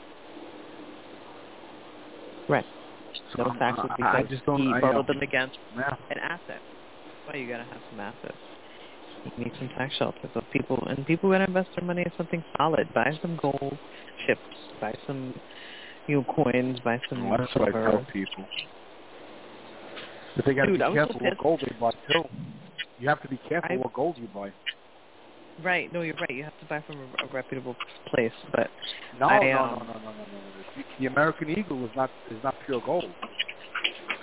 Right. So No taxes I, because I just don't, he I, borrowed uh, them against yeah. an asset. That's why you got to have some assets. You need some tax shelters of people, and people got to invest their money in something solid. Buy some gold chips, buy some, you know, coins, buy some Well, that's what I silver. tell people. But they got to Dude, I be was so careful what pissed. gold they buy too. You have to be careful I- what gold you buy. Right. No, you're right. You have to buy from a, a reputable place. But No, I, no, um, no, no, no, no, no, no. The American Eagle is not is not pure gold.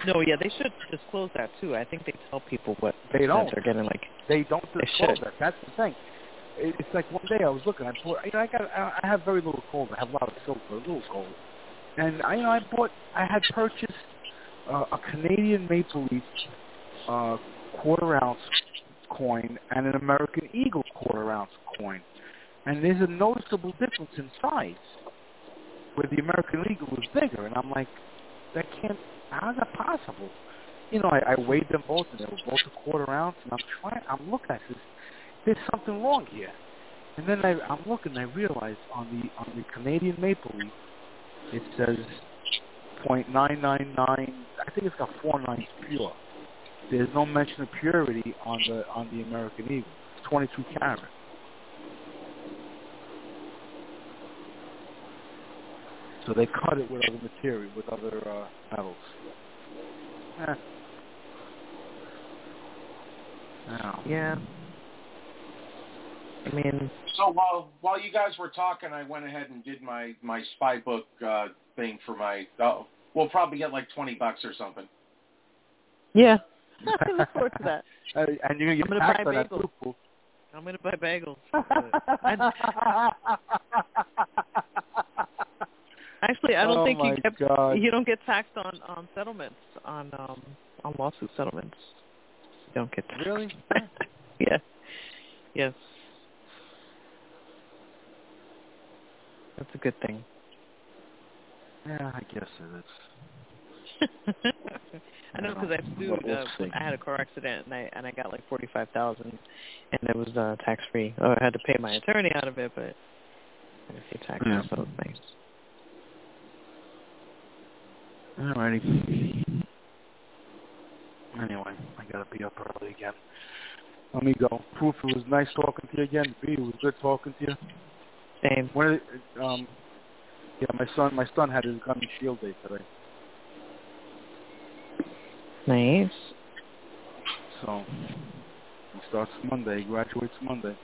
No, yeah, they should disclose that too. I think they tell people what They don't. they're getting. Like They don't They disclose should. that. That's the thing. It- It's like one day I was looking. I bought. You know, I got. I I have very little cold. I have a lot of silver, a little cold. And I, you know, I bought. I had purchased uh, a Canadian Maple Leaf uh, quarter ounce coin and an American Eagle quarter ounce coin, and there's a noticeable difference in size. Where the American Eagle was bigger, and I'm like, that can't. How's that possible? You know, I, I weighed them both, and they were both a quarter ounce, and I'm trying. I'm looking at this. There's something wrong here. And then I, I'm looking, and I realize on the on the Canadian Maple Leaf, it says point nine nine nine. I think it's got four nines pure. There's no mention of purity on the on the American Eagle. It's twenty-two carat. So they cut it with other material, with other uh, metals. Eh. No. Yeah. I mean, So while while you guys were talking, I went ahead and did my my spy book uh, thing for my. Uh, we'll probably get like twenty bucks or something. yeah. I look forward to that. Uh, and you're I'm going gonna to buy tax on that bagels. too, fool. I'm gonna buy bagels. I- Actually, I don't Oh think you my get God. you don't get taxed on, on settlements on um on lawsuit settlements. You don't get taxed. Really? Yeah. Yes. That's a good thing. Yeah, I guess it is. I know because I sued. Well, we'll uh, see. I had a car accident and I and I got like forty five thousand, and it was uh, tax free. Oh, I had to pay my attorney out of it, but I didn't pay taxes, Yeah. so it was nice. Alrighty. Anyway, I gotta be up early again. Let me go. Proof, it was nice talking to you again. B, it was good talking to you. Same. When, um, yeah, my son, my son had his gun and shield day today. Nice. So he starts Monday. He graduates Monday.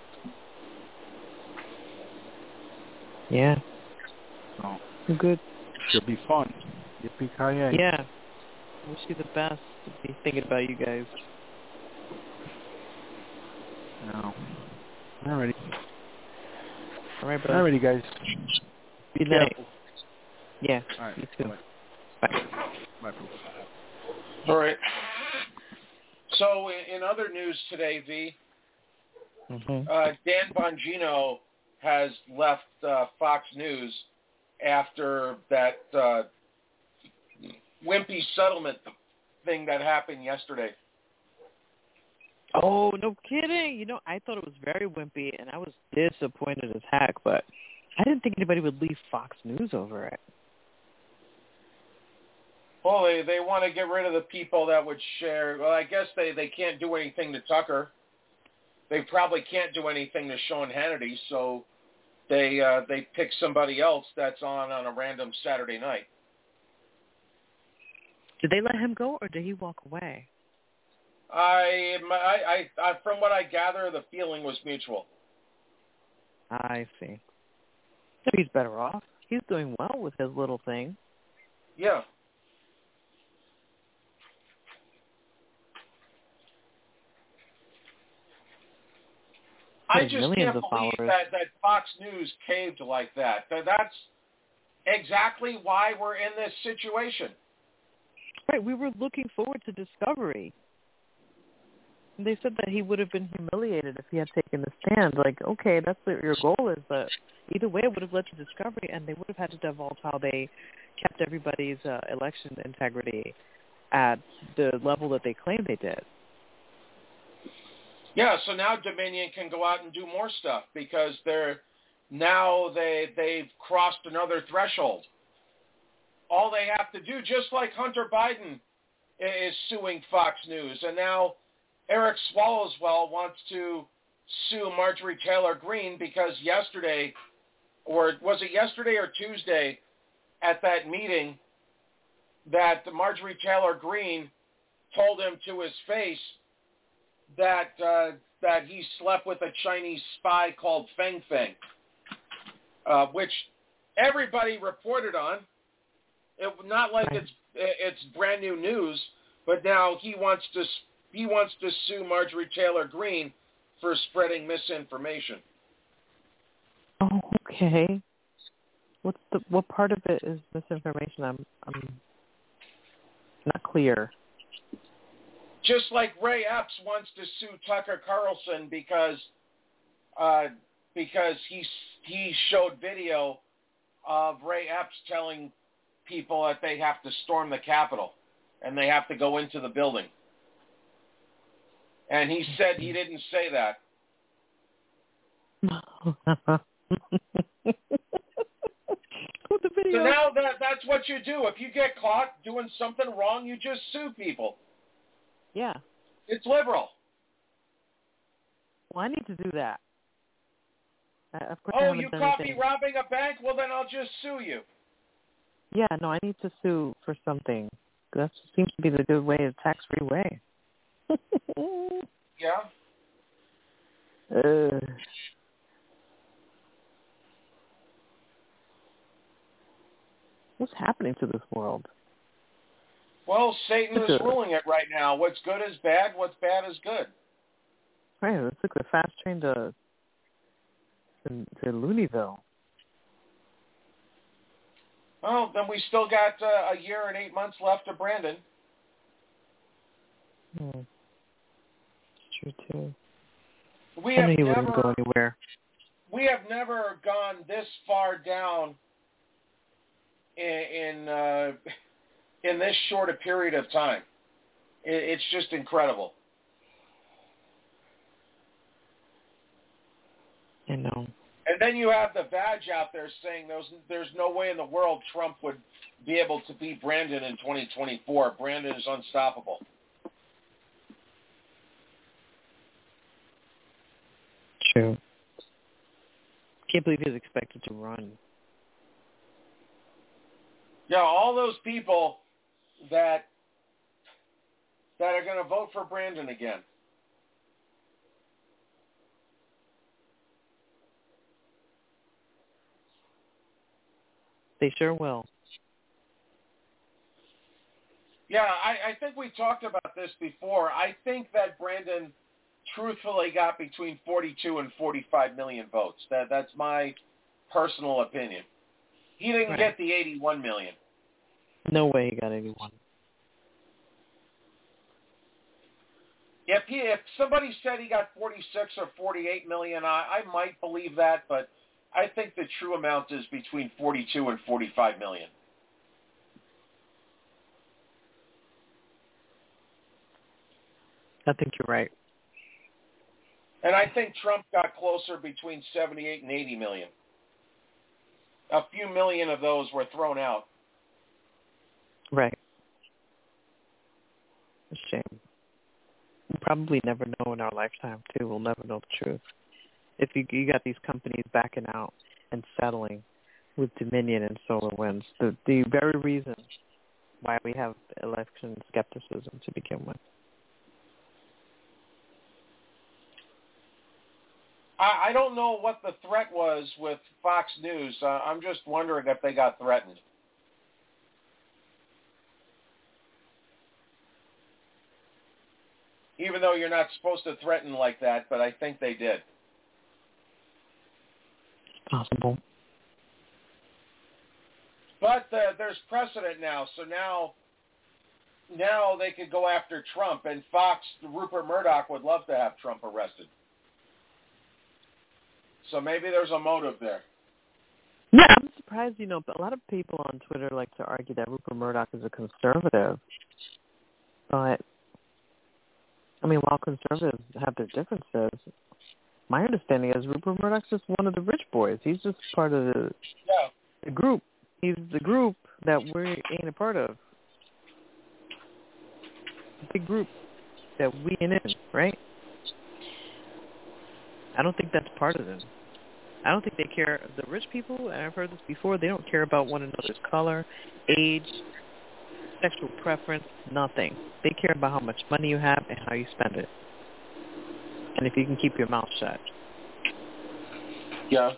Yeah. So good. Should be fun. Yippee-ki-yay. Yeah. Wish you the best. To be thinking about you guys. No. Alrighty. All right, brother. Alrighty, guys. Be Good night. careful. Yeah. All right. You too. Bye. Bye. Bye. All right. So in, in other news today, V, Mm-hmm. uh, Dan Bongino has left uh, Fox News after that uh, wimpy settlement thing that happened yesterday. Oh, no kidding. You know, I thought it was very wimpy, and I was disappointed as heck, but I didn't think anybody would leave Fox News over it. Well, they, they want to get rid of the people that would share. Well, I guess they, they can't do anything to Tucker. They probably can't do anything to Sean Hannity, so they uh, they pick somebody else that's on on a random Saturday night. Did they let him go, or did he walk away? I, I, I, I from what I gather, the feeling was mutual. I see. So he's better off. He's doing well with his little thing. Yeah. I just millions can't of believe followers. that, that Fox News caved like that. That- That's exactly why we're in this situation. Right, we were looking forward to Discovery. And they said that he would have been humiliated if he had taken the stand. Like, okay, that's what your goal is, but either way it would have led to Discovery, and they would have had to divulge how they kept everybody's uh, election integrity at the level that they claimed they did. Yeah, so now Dominion can go out and do more stuff because they're now they they've crossed another threshold. All they have to do, just like Hunter Biden is suing Fox News, and now Eric Swallowswell wants to sue Marjorie Taylor Greene because yesterday, or was it yesterday or Tuesday, at that meeting, that Marjorie Taylor Greene told him to his face that uh, that he slept with a Chinese spy called Feng Feng, uh, which everybody reported on. It not like it's it's brand new news, but now he wants to he wants to sue Marjorie Taylor Greene for spreading misinformation. Oh, okay. What's the what part of it is misinformation? I'm I'm not clear. Just like Ray Epps wants to sue Tucker Carlson because uh, because he he showed video of Ray Epps telling people that they have to storm the Capitol and they have to go into the building. And he said he didn't say that. So now that that's what you do. If you get caught doing something wrong, you just sue people. Yeah. It's liberal. Well, I need to do that. I, of course, oh, you caught anything. me robbing a bank? Well, then I'll just sue you. Yeah, no, I need to sue for something. That seems to be the good way, a tax-free way. Yeah. Uh. What's happening to this world? Well, Satan is ruling it right now. What's good is bad. What's bad is good. Right. It's like the fast train to to, to Looneyville. Well, then we still got uh, a year and eight months left of Brandon. Hmm. It's true too. We I have knew he never, wouldn't go anywhere. We have never gone this far down in in, uh, in this short a period of time. It, it's just incredible. I know. And then you have the badge out there saying there's, there's no way in the world Trump would be able to beat Brandon in twenty twenty-four. Brandon is unstoppable. True. Can't believe he's expected to run. Yeah, all those people that that are going to vote for Brandon again. They sure will. Yeah, I, I think we talked about this before. I think that Brandon truthfully got between forty-two and forty-five million votes. That that's my personal opinion. He didn't right. get the eighty-one million. No way he got eighty-one. If he, if somebody said he got forty-six or forty-eight million, I, I might believe that, but I think the true amount is between forty-two and forty-five million. I think you're right. And I think Trump got closer between seventy-eight and eighty million. A few million of those were thrown out. Right. A shame. We'll probably never know in our lifetime, too. We'll never know the truth. If you, you got these companies backing out and settling with Dominion and SolarWinds, the, the very reason why we have election skepticism to begin with. I, I don't know what the threat was with Fox News. Uh, I'm just wondering if they got threatened. Even though you're not supposed to threaten like that, but I think they did. Possible. But uh, there's precedent now, so now now they could go after Trump, and Fox, Rupert Murdoch would love to have Trump arrested. So maybe there's a motive there. Yeah, I'm surprised, you know, but a lot of people on Twitter like to argue that Rupert Murdoch is a conservative. But, I mean, while conservatives have their differences, my understanding is Rupert Murdoch's just one of the rich boys. He's just part of the, yeah. the group. He's the group that we ain't a part of. The big group that we ain't in, right? I don't think that's partisan. I don't think they care. The rich people, and I've heard this before, they don't care about one another's color, age, sexual preference, nothing. They care about how much money you have and how you spend it. And if you can keep your mouth shut. Yeah.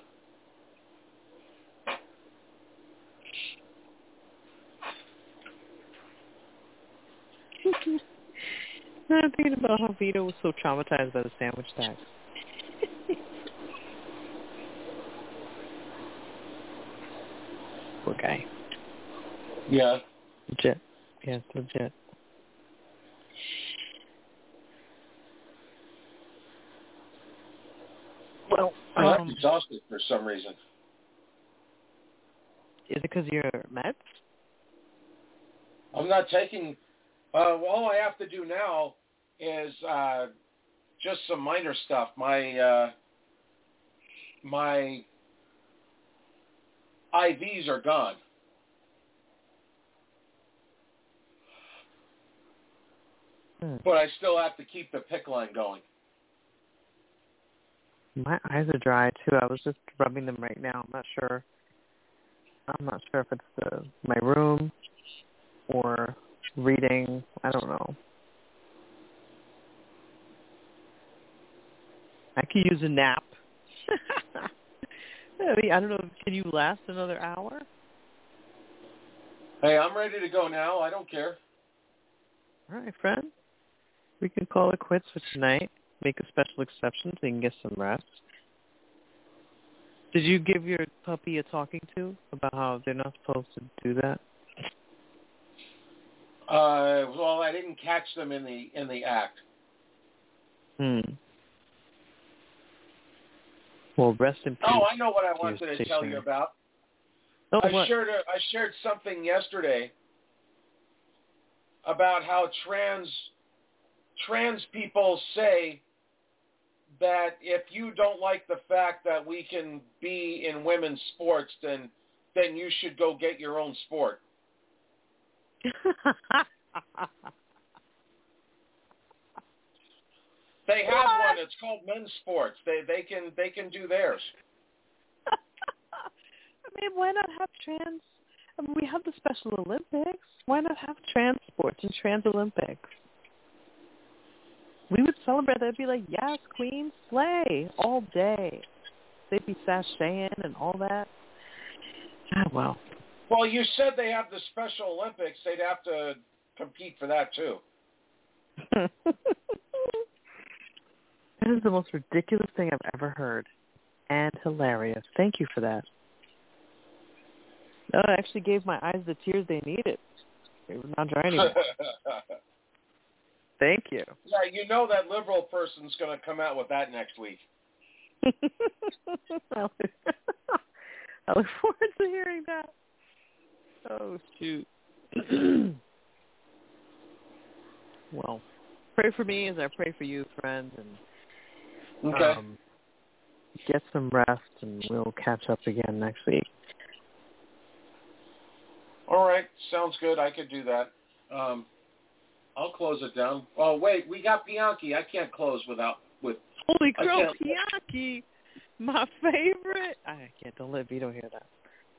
I'm thinking about how Vito was so traumatized by the sandwich tax. Poor guy. Yeah. Legit. Yeah, it's legit. Well, I'm um, exhausted for some reason. Is it because you're meds? I'm not taking. Uh, well, all I have to do now is uh, just some minor stuff. My uh, my I Vs are gone. Hmm. But I still have to keep the PICC line going. My eyes are dry too. I was just rubbing them right now. I'm not sure. I'm not sure if it's the my room or reading. I don't know. I could use a nap. I mean, I don't know. Can you last another hour? Hey, I'm ready to go now. I don't care. All right, friend. We can call it quits for tonight. Make a special exception so you can get some rest. Did you give your puppy a talking to about how they're not supposed to do that? Uh, well, I didn't catch them in the in the act. Hmm. Well, rest in peace. Oh, I know what I wanted to tell you about. Oh, I what? shared a, I shared something yesterday about how trans trans people say that if you don't like the fact that we can be in women's sports, then then you should go get your own sport. They have what? one. It's called men's sports. They they can they can do theirs. I mean, why not have trans? I mean, we have the Special Olympics. Why not have trans sports and trans Olympics? We would celebrate that. It'd be like, yes, queen, slay all day. They'd be sashaying and all that. Ah, well. Well, you said they have the Special Olympics. They'd have to compete for that, too. That is the most ridiculous thing I've ever heard. And hilarious. Thank you for that. No, it actually gave my eyes the tears they needed. They were not dry anymore. Thank you. Yeah, you know that liberal person's going to come out with that next week. I look forward to hearing that. Oh, shoot. Well, pray for me as I pray for you, friend, and okay. um, get some rest, and we'll catch up again next week. All right. Sounds good. I could do that. Um, I'll close it down. Oh, wait. We got Bianchi. I can't close without... with. Holy crow, Bianchi! My favorite. I can't. Don't let Vito hear that.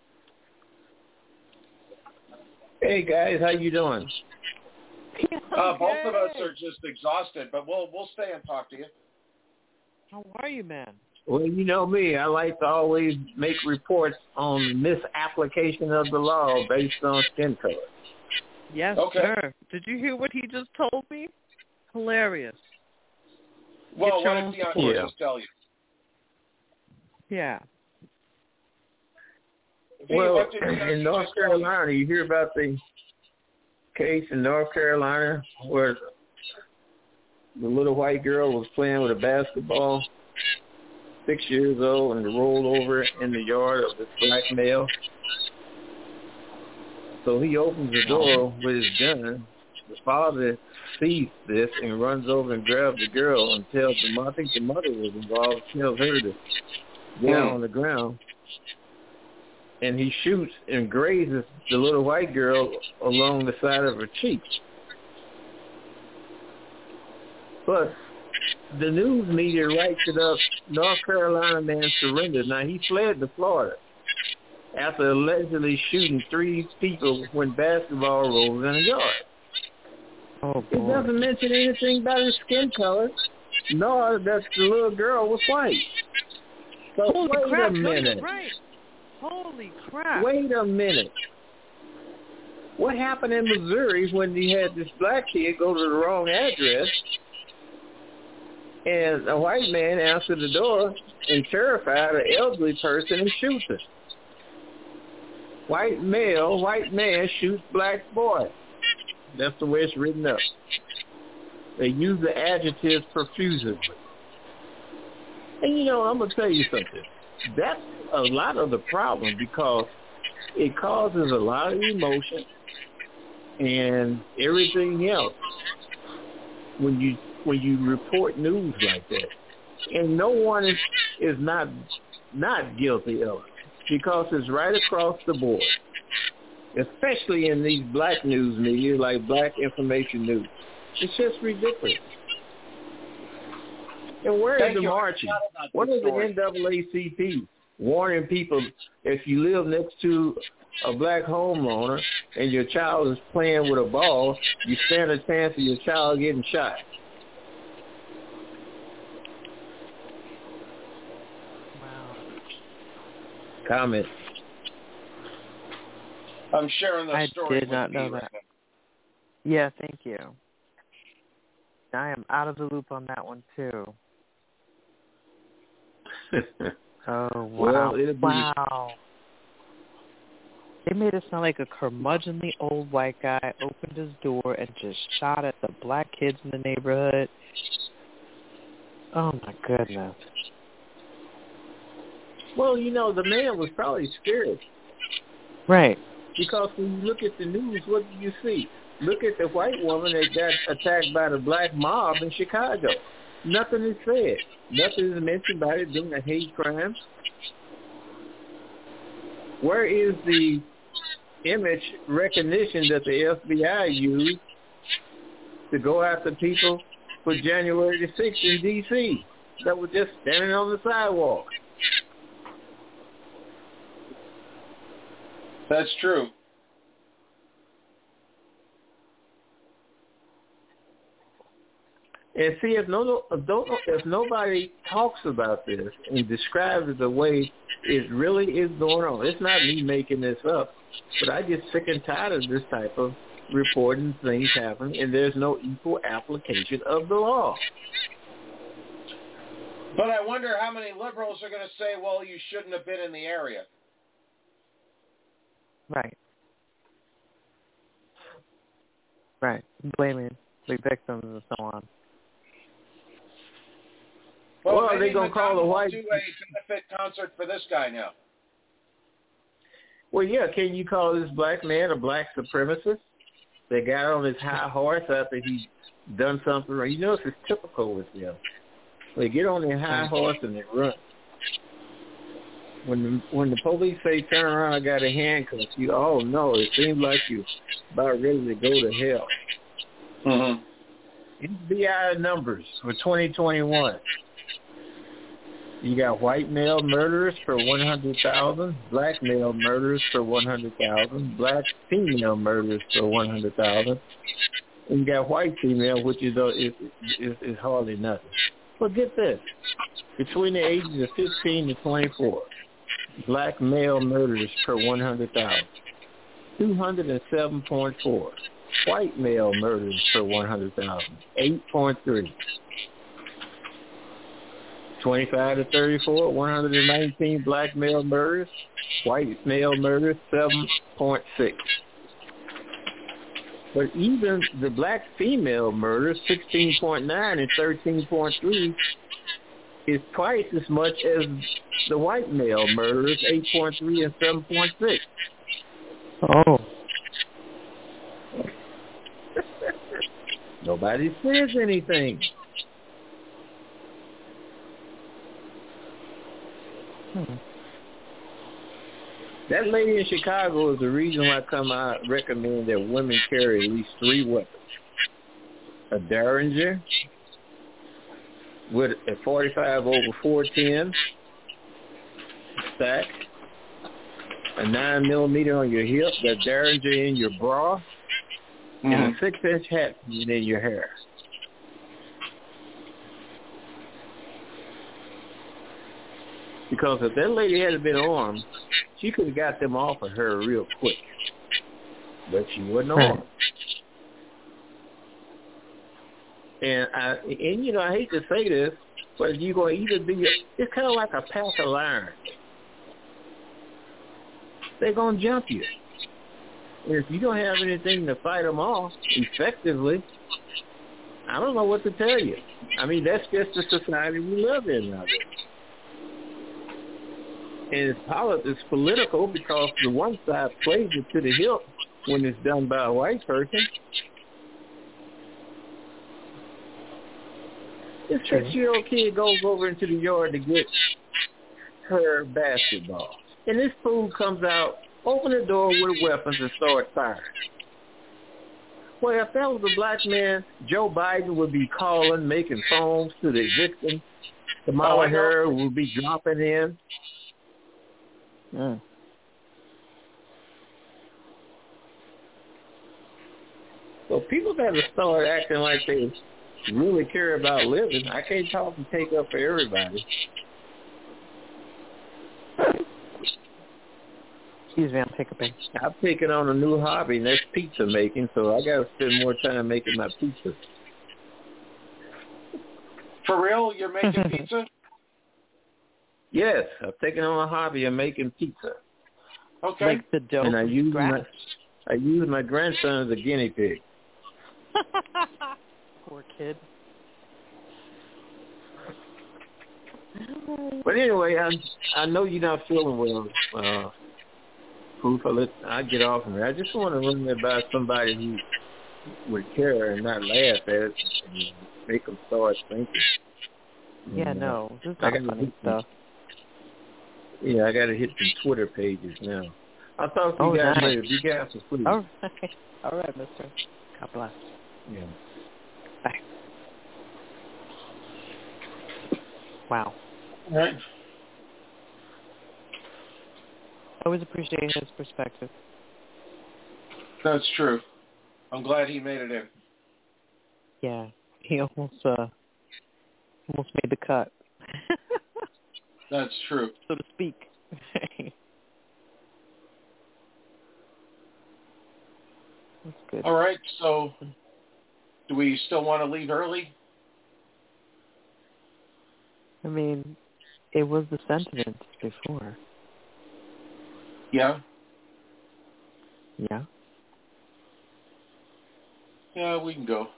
Hey, guys. How you doing? Uh, both of us are just exhausted, but we'll we'll stay and talk to you. How are you, man? Well, you know me. I like to always make reports on misapplication of the law based on skin color. Yes, okay. sir. Did you hear what he just told me? Hilarious. Well, Get what did Bianchi yeah. just tell you? Yeah. Well, in North Carolina, you hear about the case in North Carolina where the little white girl was playing with a basketball, six years old, and rolled over in the yard of this black male. So he opens the door with his gun. The father sees this and runs over and grabs the girl and tells the mother, I think the mother was involved, tells her to get down on the ground. And he shoots and grazes the little white girl along the side of her cheek. But the news media writes it up, North Carolina man surrendered. Now, he fled to Florida after allegedly shooting three people when basketball rolls in a yard. Oh, boy. It doesn't mention anything about his skin color, nor that the little girl was white. So Holy wait crap, a minute. Right. Holy crap. Wait a minute. What happened in Missouri when you had this black kid go to the wrong address and a white man answered the door and terrified an elderly person and shoots her? White male, white man shoots black boy. That's the way it's written up. They use the adjectives profusively. And, you know, I'm going to tell you something. That's a lot of the problem because it causes a lot of emotion and everything else when you when you report news like that. And no one is, is not not guilty of it because it's right across the board, especially in these black news media like Black Information News. It's just ridiculous. And where Thank is the you. marching? What is the N double A C P warning people if you live next to a black homeowner and your child is playing with a ball, you stand a chance of your child getting shot? Wow. Comment. I'm sharing the I story did with not know me that. right Yeah, thank you. I am out of the loop on that one, too. Oh, wow. Well, it'll be... Wow. They made it sound like a curmudgeonly old white guy opened his door and just shot at the black kids in the neighborhood. Oh, my goodness. Well, you know, the man was probably scared. Right. Because when you look at the news, what do you see? Look at the white woman that got attacked by the black mob in Chicago. Nothing is said. Nothing is mentioned about it being a hate crime. Where is the image recognition that the F B I used to go after people for January the sixth in D C that were just standing on the sidewalk? That's true. And see, if no, don't, if nobody talks about this and describes it the way it really is going on, it's not me making this up, but I get sick and tired of this type of reporting things happen, and there's no equal application of the law. But I wonder how many liberals are going to say, well, you shouldn't have been in the area. Right. Right. Blaming the victims and so on. Well, well maybe they're going to call the white... do a benefit concert for this guy now. Well, yeah, can you call this black man a black supremacist? They got on his high horse after he done something wrong. You know, it's typical with them. They get on their high horse and they run. When the, when the police say, turn around, I got a handcuff, you, oh, no, it seems like you're about ready to go to hell. Mm-hmm. F B I numbers for twenty twenty-one. You got white male murderers per one hundred thousand, black male murderers per one hundred thousand, black female murderers per one hundred thousand, and you got white female, which is, uh, is, is, is hardly nothing. But get this, between the ages of fifteen to twenty-four, black male murderers per one hundred thousand, two hundred seven point four. White male murderers per one hundred thousand, eight point three. twenty-five to thirty-four, one hundred nineteen black male murders. White male murders, seven point six. But even the black female murders, sixteen point nine and thirteen point three, is twice as much as the white male murderers, eight point three and seven point six. Oh. Nobody says anything. Hmm. That lady in Chicago is the reason why I come out recommend that women carry at least three weapons. A Derringer with a forty-five over four ten stack, a nine millimeter on your hip, that Derringer in your bra, mm-hmm. and a six-inch hat in your hair. Because if that lady had been armed, she could have got them off of her real quick. but she wasn't on. And I, and you know, I hate to say this, but you're gonna either be, it's kind of like a pack of lions. They're gonna jump you. And if you don't have anything to fight them off effectively, I don't know what to tell you. I mean, that's just the society we live in now. And it's, polit- it's political because the one side plays it to the hilt when it's done by a white person. This six-year-old kid goes over into the yard to get her basketball. And this fool comes out, open the door with weapons, and start firing. Well, if that was a black man, Joe Biden would be calling, making phones to the victim. Kamala Harris would be dropping in. Mm. So people got to start acting like they really care about living. I can't talk and take up for everybody. Excuse me, I'm hiccuping. I've taken on a new hobby, and that's pizza making, so I got to spend more time making my pizza. For real? You're making pizza? Yes, I've taken on a hobby of making pizza. Okay. Like the dough and I use scratch? my I use my grandson as a guinea pig. Poor kid. But anyway, I I know you're not feeling well. Uh, Proof, I let I get off of it. I just want to run it by somebody who would care and not laugh at it and make them start thinking. Yeah, and, no, uh, this is not funny stuff. Yeah, I got to hit some Twitter pages now. I'll talk to Oh, you guys nice. later. Be careful, please. All right. All right, mister. God bless. Yeah. Bye. Wow. All right. I always appreciate his perspective. That's true. I'm glad he made it in. Yeah, he almost uh almost made the cut. That's true. So to speak. That's good. All right, so do we still want to leave early? I mean, it was the sentiment before. Yeah? Yeah? Yeah, we can go.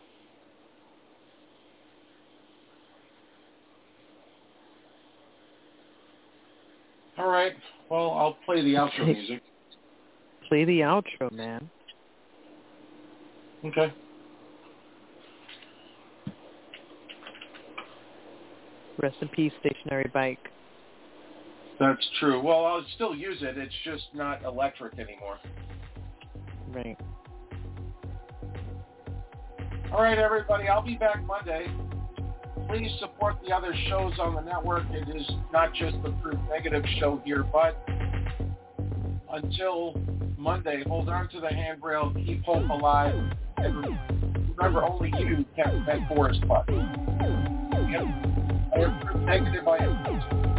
All right. Well, I'll play the outro music. Play the outro, man. Okay. Rest in peace, stationary bike. That's true. Well, I'll still use it. It's just not electric anymore. Right. All right, everybody. I'll be back Monday. Please support the other shows on the network. It is not just the Proof Negative show here, but until Monday, hold on to the handrail, keep hope alive, and remember, only you can prevent forest fires. I am Proof Negative. I am